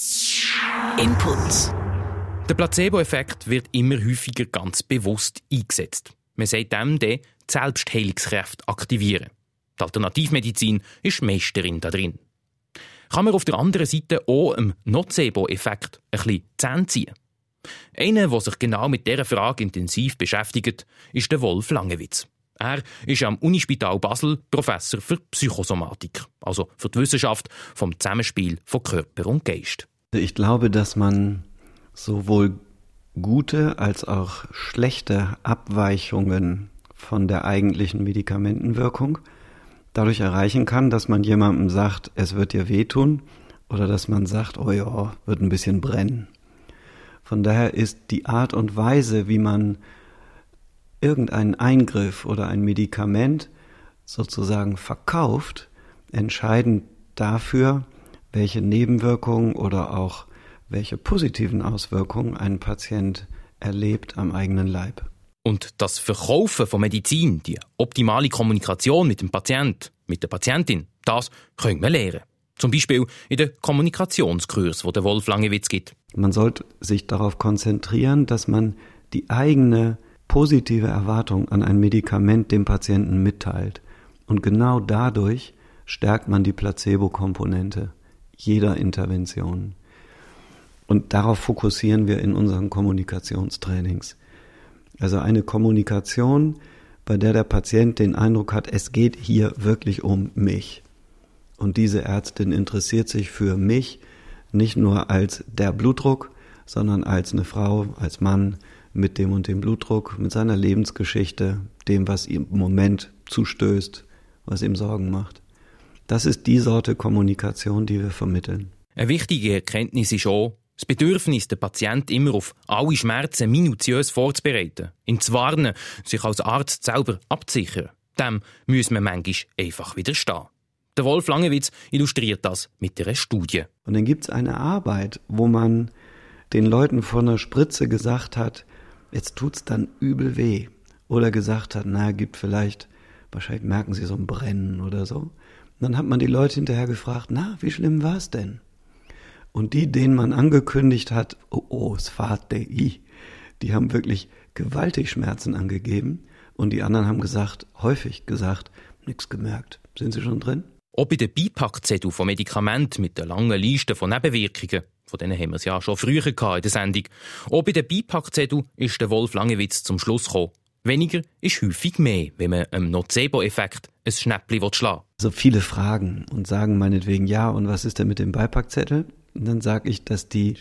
Input. Der Placebo-Effekt wird immer häufiger ganz bewusst eingesetzt. Man sagt dem, die Selbstheilungskräfte aktivieren. Die Alternativmedizin ist Meisterin da drin. Kann man auf der anderen Seite auch im Nocebo-Effekt ein bisschen Zähne ziehen? Einer, der sich genau mit dieser Frage intensiv beschäftigt, ist der Wolf Langewitz. Er ist am Unispital Basel Professor für Psychosomatik, also für die Wissenschaft vom Zusammenspiel von Körper und Geist. Ich glaube, dass man sowohl gute als auch schlechte Abweichungen von der eigentlichen Medikamentenwirkung dadurch erreichen kann, dass man jemandem sagt, es wird dir wehtun, oder dass man sagt, oh ja, wird ein bisschen brennen. Von daher ist die Art und Weise, wie man irgendeinen Eingriff oder ein Medikament sozusagen verkauft, entscheidend dafür, welche Nebenwirkungen oder auch welche positiven Auswirkungen ein Patient erlebt am eigenen Leib. Und das Verkaufen von Medizin, die optimale Kommunikation mit dem Patient, mit der Patientin, das können wir lernen. Zum Beispiel in den Kommunikationskurs, wo der Wolf Langewitz gibt. Man sollte sich darauf konzentrieren, dass man die eigene positive Erwartung an ein Medikament dem Patienten mitteilt. Und genau dadurch stärkt man die Placebo-Komponente jeder Intervention. Und darauf fokussieren wir in unseren Kommunikationstrainings. Also eine Kommunikation, bei der der Patient den Eindruck hat, es geht hier wirklich um mich. Und diese Ärztin interessiert sich für mich nicht nur als der Blutdruck, sondern als eine Frau, als Mann mit dem und dem Blutdruck, mit seiner Lebensgeschichte, dem, was ihm im Moment zustößt, was ihm Sorgen macht. Das ist die Sorte Kommunikation, die wir vermitteln. Eine wichtige Erkenntnis ist auch, das Bedürfnis, den Patienten immer auf alle Schmerzen minutiös vorzubereiten, ihn zu warnen, sich als Arzt selber abzusichern. Dem müssen wir manchmal einfach widerstehen. Der Wolf Langewitz illustriert das mit einer Studie. Und dann gibt es eine Arbeit, wo man den Leuten vor einer Spritze gesagt hat, jetzt tut's dann übel weh. Oder gesagt hat, na, gibt vielleicht, wahrscheinlich merken sie so ein Brennen oder so. Und dann hat man die Leute hinterher gefragt, na, wie schlimm war's denn? Und die, denen man angekündigt hat, oh, oh, es fahrt der I, die haben wirklich gewaltig Schmerzen angegeben. Und die anderen haben gesagt, häufig gesagt, nichts gemerkt. Sind sie schon drin? Auch bei den Beipackzetteln von Medikamenten mit der langen Liste von Nebenwirkungen, von denen haben wir es ja schon früher gehabt in der Sendung, auch bei den Beipackzetteln ist der Wolf Langewitz zum Schluss gekommen. Weniger ist häufig mehr, wenn man im Nocebo-Effekt ein Schnäppchen schlagen will. So viele Fragen und sagen meinetwegen, ja, und was ist denn mit dem Beipackzettel? Und dann sage ich, dass die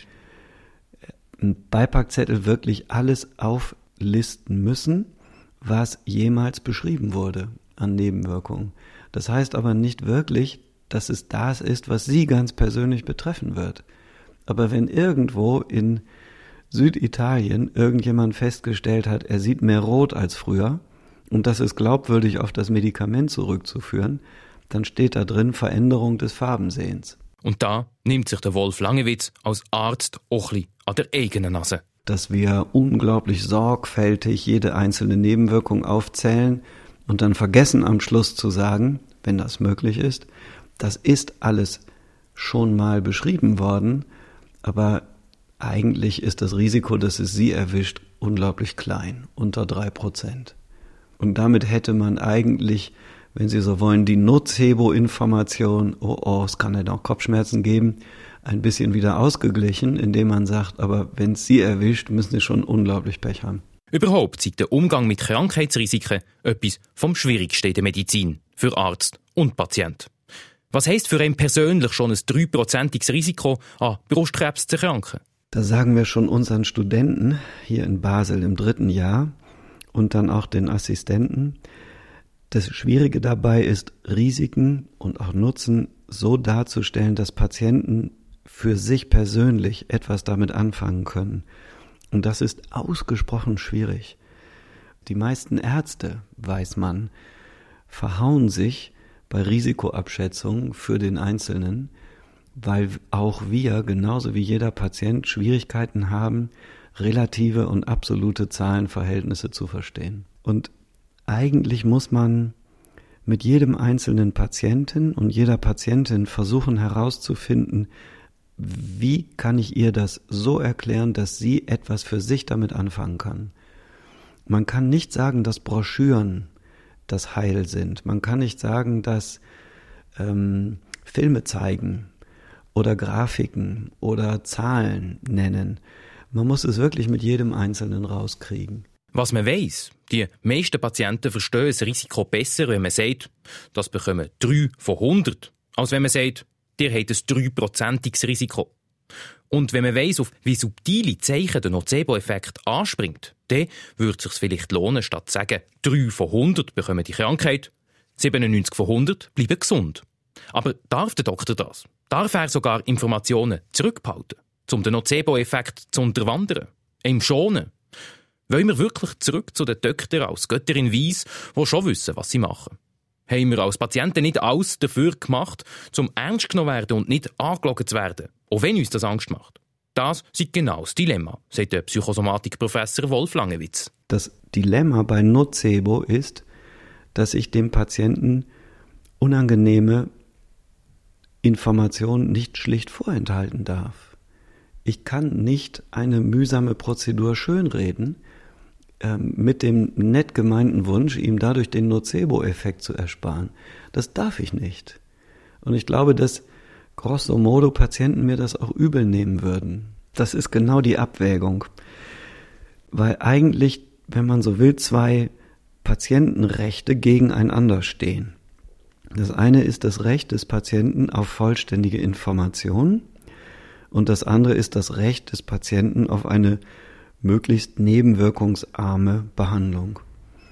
Beipackzettel wirklich alles auflisten müssen, was jemals beschrieben wurde an Nebenwirkungen. Das heißt aber nicht wirklich, dass es das ist, was Sie ganz persönlich betreffen wird. Aber wenn irgendwo in Süditalien irgendjemand festgestellt hat, er sieht mehr rot als früher und das ist glaubwürdig auf das Medikament zurückzuführen, dann steht da drin Veränderung des Farbensehens. Und da nimmt sich der Wolf Langewitz als Arzt auch ein bisschen an der eigenen Nase. Dass wir unglaublich sorgfältig jede einzelne Nebenwirkung aufzählen und dann vergessen am Schluss zu sagen, wenn das möglich ist, das ist alles schon mal beschrieben worden, aber eigentlich ist das Risiko, dass es Sie erwischt, unglaublich klein, unter drei Prozent. Und damit hätte man eigentlich, wenn Sie so wollen, die Nocebo-Information, oh, oh, es kann ja noch Kopfschmerzen geben, ein bisschen wieder ausgeglichen, indem man sagt, aber wenn es Sie erwischt, müssen Sie schon unglaublich Pech haben. Überhaupt ist der Umgang mit Krankheitsrisiken etwas vom Schwierigsten in der Medizin, für Arzt und Patient. Was heisst für einen persönlich schon ein dreiprozentiges Risiko, an Brustkrebs zu erkranken? Da sagen wir schon unseren Studenten hier in Basel im dritten Jahr und dann auch den Assistenten, das Schwierige dabei ist, Risiken und auch Nutzen so darzustellen, dass Patienten für sich persönlich etwas damit anfangen können. Und das ist ausgesprochen schwierig. Die meisten Ärzte, weiß man, verhauen sich bei Risikoabschätzungen für den Einzelnen, weil auch wir, genauso wie jeder Patient, Schwierigkeiten haben, relative und absolute Zahlenverhältnisse zu verstehen. Und eigentlich muss man mit jedem einzelnen Patienten und jeder Patientin versuchen herauszufinden, wie kann ich ihr das so erklären, dass sie etwas für sich damit anfangen kann. Man kann nicht sagen, dass Broschüren das Heil sind. Man kann nicht sagen, dass ähm, Filme zeigen oder Grafiken oder Zahlen nennen. Man muss es wirklich mit jedem Einzelnen rauskriegen. Was man weiss, die meisten Patienten verstehen das Risiko besser, wenn man sagt, das bekommen drei von hundert, als wenn man sagt, ihr habt ein dreiprozentiges Risiko. Und wenn man weiss, auf wie subtile Zeichen der Nocebo-Effekt anspringt, dann würde es sich vielleicht lohnen, statt zu sagen, drei von hundert bekommen die Krankheit, siebenundneunzig von hundert bleiben gesund. Aber darf der Doktor das? Darf er sogar Informationen zurückbehalten, um den Nocebo-Effekt zu unterwandern, ihm schonen? Wollen wir wirklich zurück zu den Töchtern als Götterin Weiss, die schon wissen, was sie machen? Haben wir als Patienten nicht alles dafür gemacht, zum ernst genommen werden und nicht angelogen zu werden, auch wenn uns das Angst macht? Das ist genau das Dilemma, sagt der Psychosomatikprofessor Wolf Langewitz. Das Dilemma bei Nocebo ist, dass ich dem Patienten unangenehme Informationen nicht schlicht vorenthalten darf. Ich kann nicht eine mühsame Prozedur schönreden, mit dem nett gemeinten Wunsch, ihm dadurch den Nocebo-Effekt zu ersparen. Das darf ich nicht. Und ich glaube, dass grosso modo Patienten mir das auch übel nehmen würden. Das ist genau die Abwägung. Weil eigentlich, wenn man so will, zwei Patientenrechte gegeneinander stehen. Das eine ist das Recht des Patienten auf vollständige Information und das andere ist das Recht des Patienten auf eine möglichst nebenwirkungsarme Behandlung.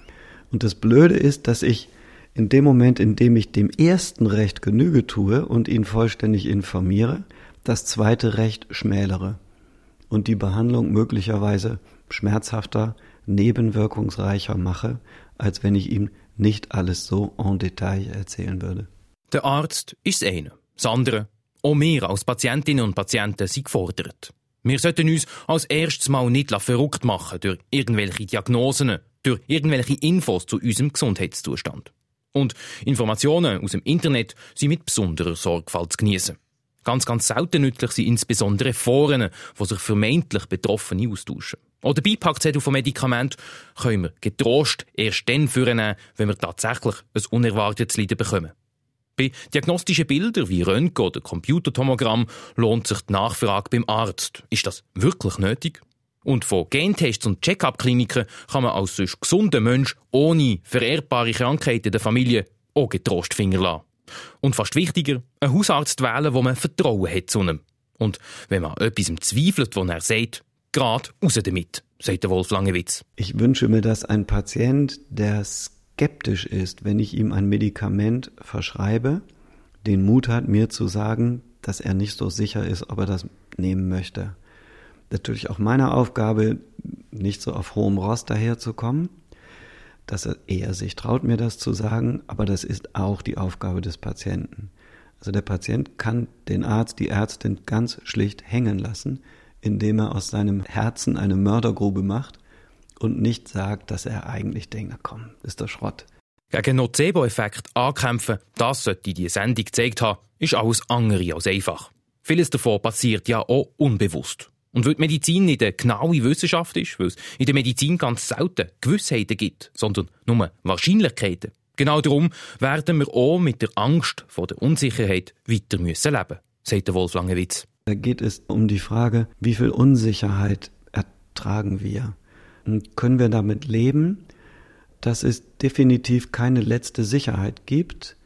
Und das Blöde ist, dass ich in dem Moment, in dem ich dem ersten Recht Genüge tue und ihn vollständig informiere, das zweite Recht schmälere und die Behandlung möglicherweise schmerzhafter, nebenwirkungsreicher mache, als wenn ich ihm nicht alles so en Detail erzählen würde. Der Arzt ist das eine, das andere. Auch wir als Patientinnen und Patienten sind gefordert. Wir sollten uns als erstes Mal nicht verrückt machen durch irgendwelche Diagnosen, durch irgendwelche Infos zu unserem Gesundheitszustand. Und Informationen aus dem Internet sind mit besonderer Sorgfalt zu genießen. Ganz, ganz selten nützlich sind insbesondere Foren, wo sich vermeintlich Betroffene austauschen. Oder Beipackzettel von Medikamenten können wir getrost erst dann vornehmen, wenn wir tatsächlich ein unerwartetes Leiden bekommen. Bei diagnostischen Bildern wie Röntgen oder Computertomogramm lohnt sich die Nachfrage beim Arzt. Ist das wirklich nötig? Und von Gentests und Check-up-Kliniken kann man als sonst gesunder Mensch ohne vererbbare Krankheiten der Familie auch getrost Finger lassen. Und fast wichtiger, einen Hausarzt wählen, wo man Vertrauen hat zu ihm. Und wenn man etwas zweifelt, was er sagt, gerade raus damit, sagt der Wolf Langewitz. Ich wünsche mir, dass ein Patient, der skeptisch ist, wenn ich ihm ein Medikament verschreibe, den Mut hat, mir zu sagen, dass er nicht so sicher ist, ob er das nehmen möchte. Natürlich auch meine Aufgabe, nicht so auf hohem Ross daherzukommen, dass er eher sich traut, mir das zu sagen, aber das ist auch die Aufgabe des Patienten. Also der Patient kann den Arzt, die Ärztin ganz schlicht hängen lassen, indem er aus seinem Herzen eine Mördergrube macht und nicht sagt, dass er eigentlich denkt, na komm, ist der Schrott. Gegen Nocebo-Effekt ankämpfen, das sollte die Sendung gezeigt haben, ist alles andere als einfach. Vieles davon passiert ja auch unbewusst. Und weil die Medizin nicht eine genaue Wissenschaft ist, weil es in der Medizin ganz selten Gewissheiten gibt, sondern nur Wahrscheinlichkeiten. Genau darum werden wir auch mit der Angst vor der Unsicherheit weiter müssen leben, sagt der Wolf Langewitz. Da geht es um die Frage, wie viel Unsicherheit ertragen wir? Und können wir damit leben, dass es definitiv keine letzte Sicherheit gibt,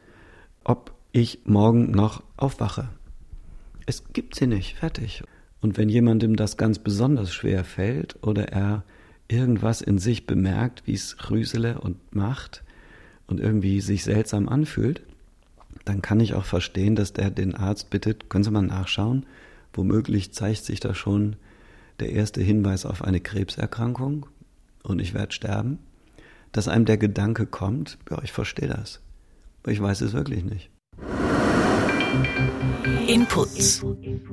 ob ich morgen noch aufwache? Es gibt sie nicht, fertig. Und wenn jemandem das ganz besonders schwer fällt oder er irgendwas in sich bemerkt, wie es rüsele und macht und irgendwie sich seltsam anfühlt, dann kann ich auch verstehen, dass der den Arzt bittet, können Sie mal nachschauen, womöglich zeigt sich da schon der erste Hinweis auf eine Krebserkrankung und ich werde sterben. dass einem der Gedanke kommt, ja, ich verstehe das. Aber ich weiß es wirklich nicht. Inputs.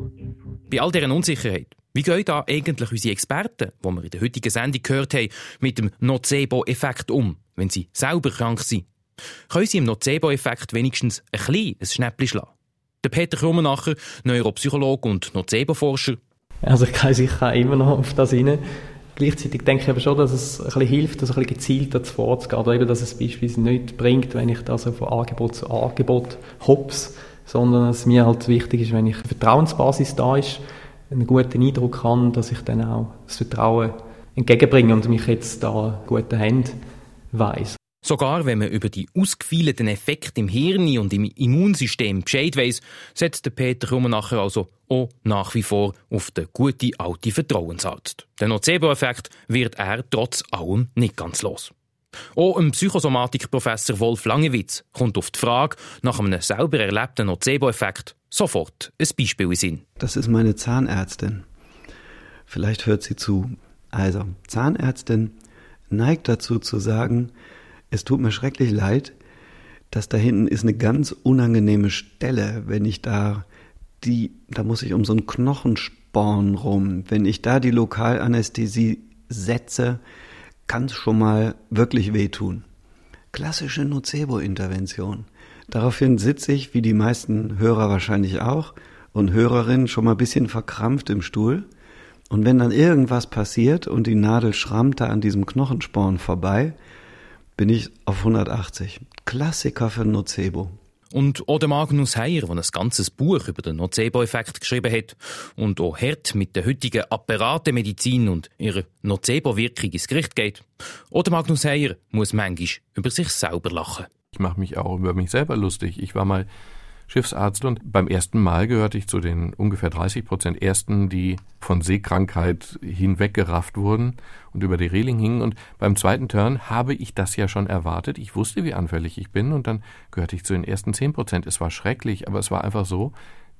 Bei all dieser Unsicherheit, wie gehen da eigentlich unsere Experten, die wir in der heutigen Sendung gehört haben, mit dem Nocebo-Effekt um, wenn sie selber krank sind? Können sie im Nocebo-Effekt wenigstens ein bisschen ein Schnäppchen schlagen? Der Peter Krummenacher, Neuropsychologe und Nocebo-Forscher. Also ich gehe sicher immer noch auf das rein. Gleichzeitig denke ich aber schon, dass es ein bisschen hilft, dass ein bisschen gezielter vorzugehen. Oder eben, dass es beispielsweise nicht bringt, wenn ich da so von Angebot zu Angebot hops, sondern dass mir halt wichtig ist, wenn ich eine Vertrauensbasis da ist, einen guten Eindruck habe, dass ich dann auch das Vertrauen entgegenbringe und mich jetzt da guten Händen weiss. Sogar wenn man über die ausgefeilten Effekte im Hirn und im Immunsystem Bescheid weiss, setzt der Peter Krummenacher also auch nach wie vor auf den guten alten Vertrauensarzt. Den Nocebo-Effekt wird er trotz allem nicht ganz los. Auch ein Psychosomatikprofessor Wolf Langewitz kommt auf die Frage nach einem selber erlebten Nocebo-Effekt sofort ein Beispiel in Sinn. Das ist meine Zahnärztin. Vielleicht hört sie zu. Also, Zahnärztin neigt dazu zu sagen, es tut mir schrecklich leid, dass da hinten ist eine ganz unangenehme Stelle, wenn ich da die, da muss ich um so einen Knochensporn rum, wenn ich da die Lokalanästhesie setze, kann es schon mal wirklich wehtun. Klassische Nocebo-Intervention. Daraufhin sitze ich, wie die meisten Hörer wahrscheinlich auch, und Hörerinnen schon mal ein bisschen verkrampft im Stuhl. Und wenn dann irgendwas passiert und die Nadel schrammt da an diesem Knochensporn vorbei, bin ich auf hundertachtzig. Klassiker für Nocebo. Und auch der Magnus Heyer, der ein ganzes Buch über den Nocebo-Effekt geschrieben hat und auch hart mit der heutigen Apparatemedizin und ihrer Nocebo-Wirkung ins Gericht geht. Auch der Magnus Heyer muss manchmal über sich selber lachen. Ich mache mich auch über mich selber lustig. Ich war mal Schiffsarzt und beim ersten Mal gehörte ich zu den ungefähr dreißig Prozent Ersten, die von Seekrankheit hinweggerafft wurden und über die Reling hingen. Und beim zweiten Turn habe ich das ja schon erwartet. Ich wusste, wie anfällig ich bin und dann gehörte ich zu den ersten zehn Prozent. Es war schrecklich, aber es war einfach so,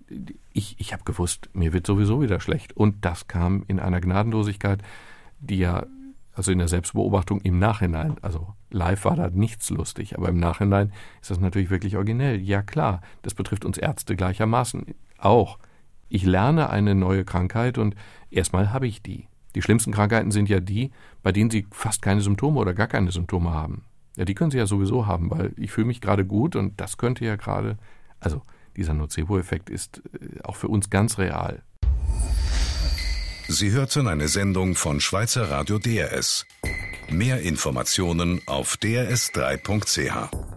ich, ich habe gewusst, mir wird sowieso wieder schlecht. Und das kam in einer Gnadenlosigkeit, die ja, also in der Selbstbeobachtung im Nachhinein, also live war da nichts lustig, aber im Nachhinein ist das natürlich wirklich originell. Ja klar, das betrifft uns Ärzte gleichermaßen auch. Ich lerne eine neue Krankheit und erstmal habe ich die. Die schlimmsten Krankheiten sind ja die, bei denen Sie fast keine Symptome oder gar keine Symptome haben. Ja, die können Sie ja sowieso haben, weil ich fühle mich gerade gut und das könnte ja gerade, also dieser Nocebo-Effekt ist auch für uns ganz real. Sie hörten eine Sendung von Schweizer Radio D R S. Mehr Informationen auf d r s drei punkt c h.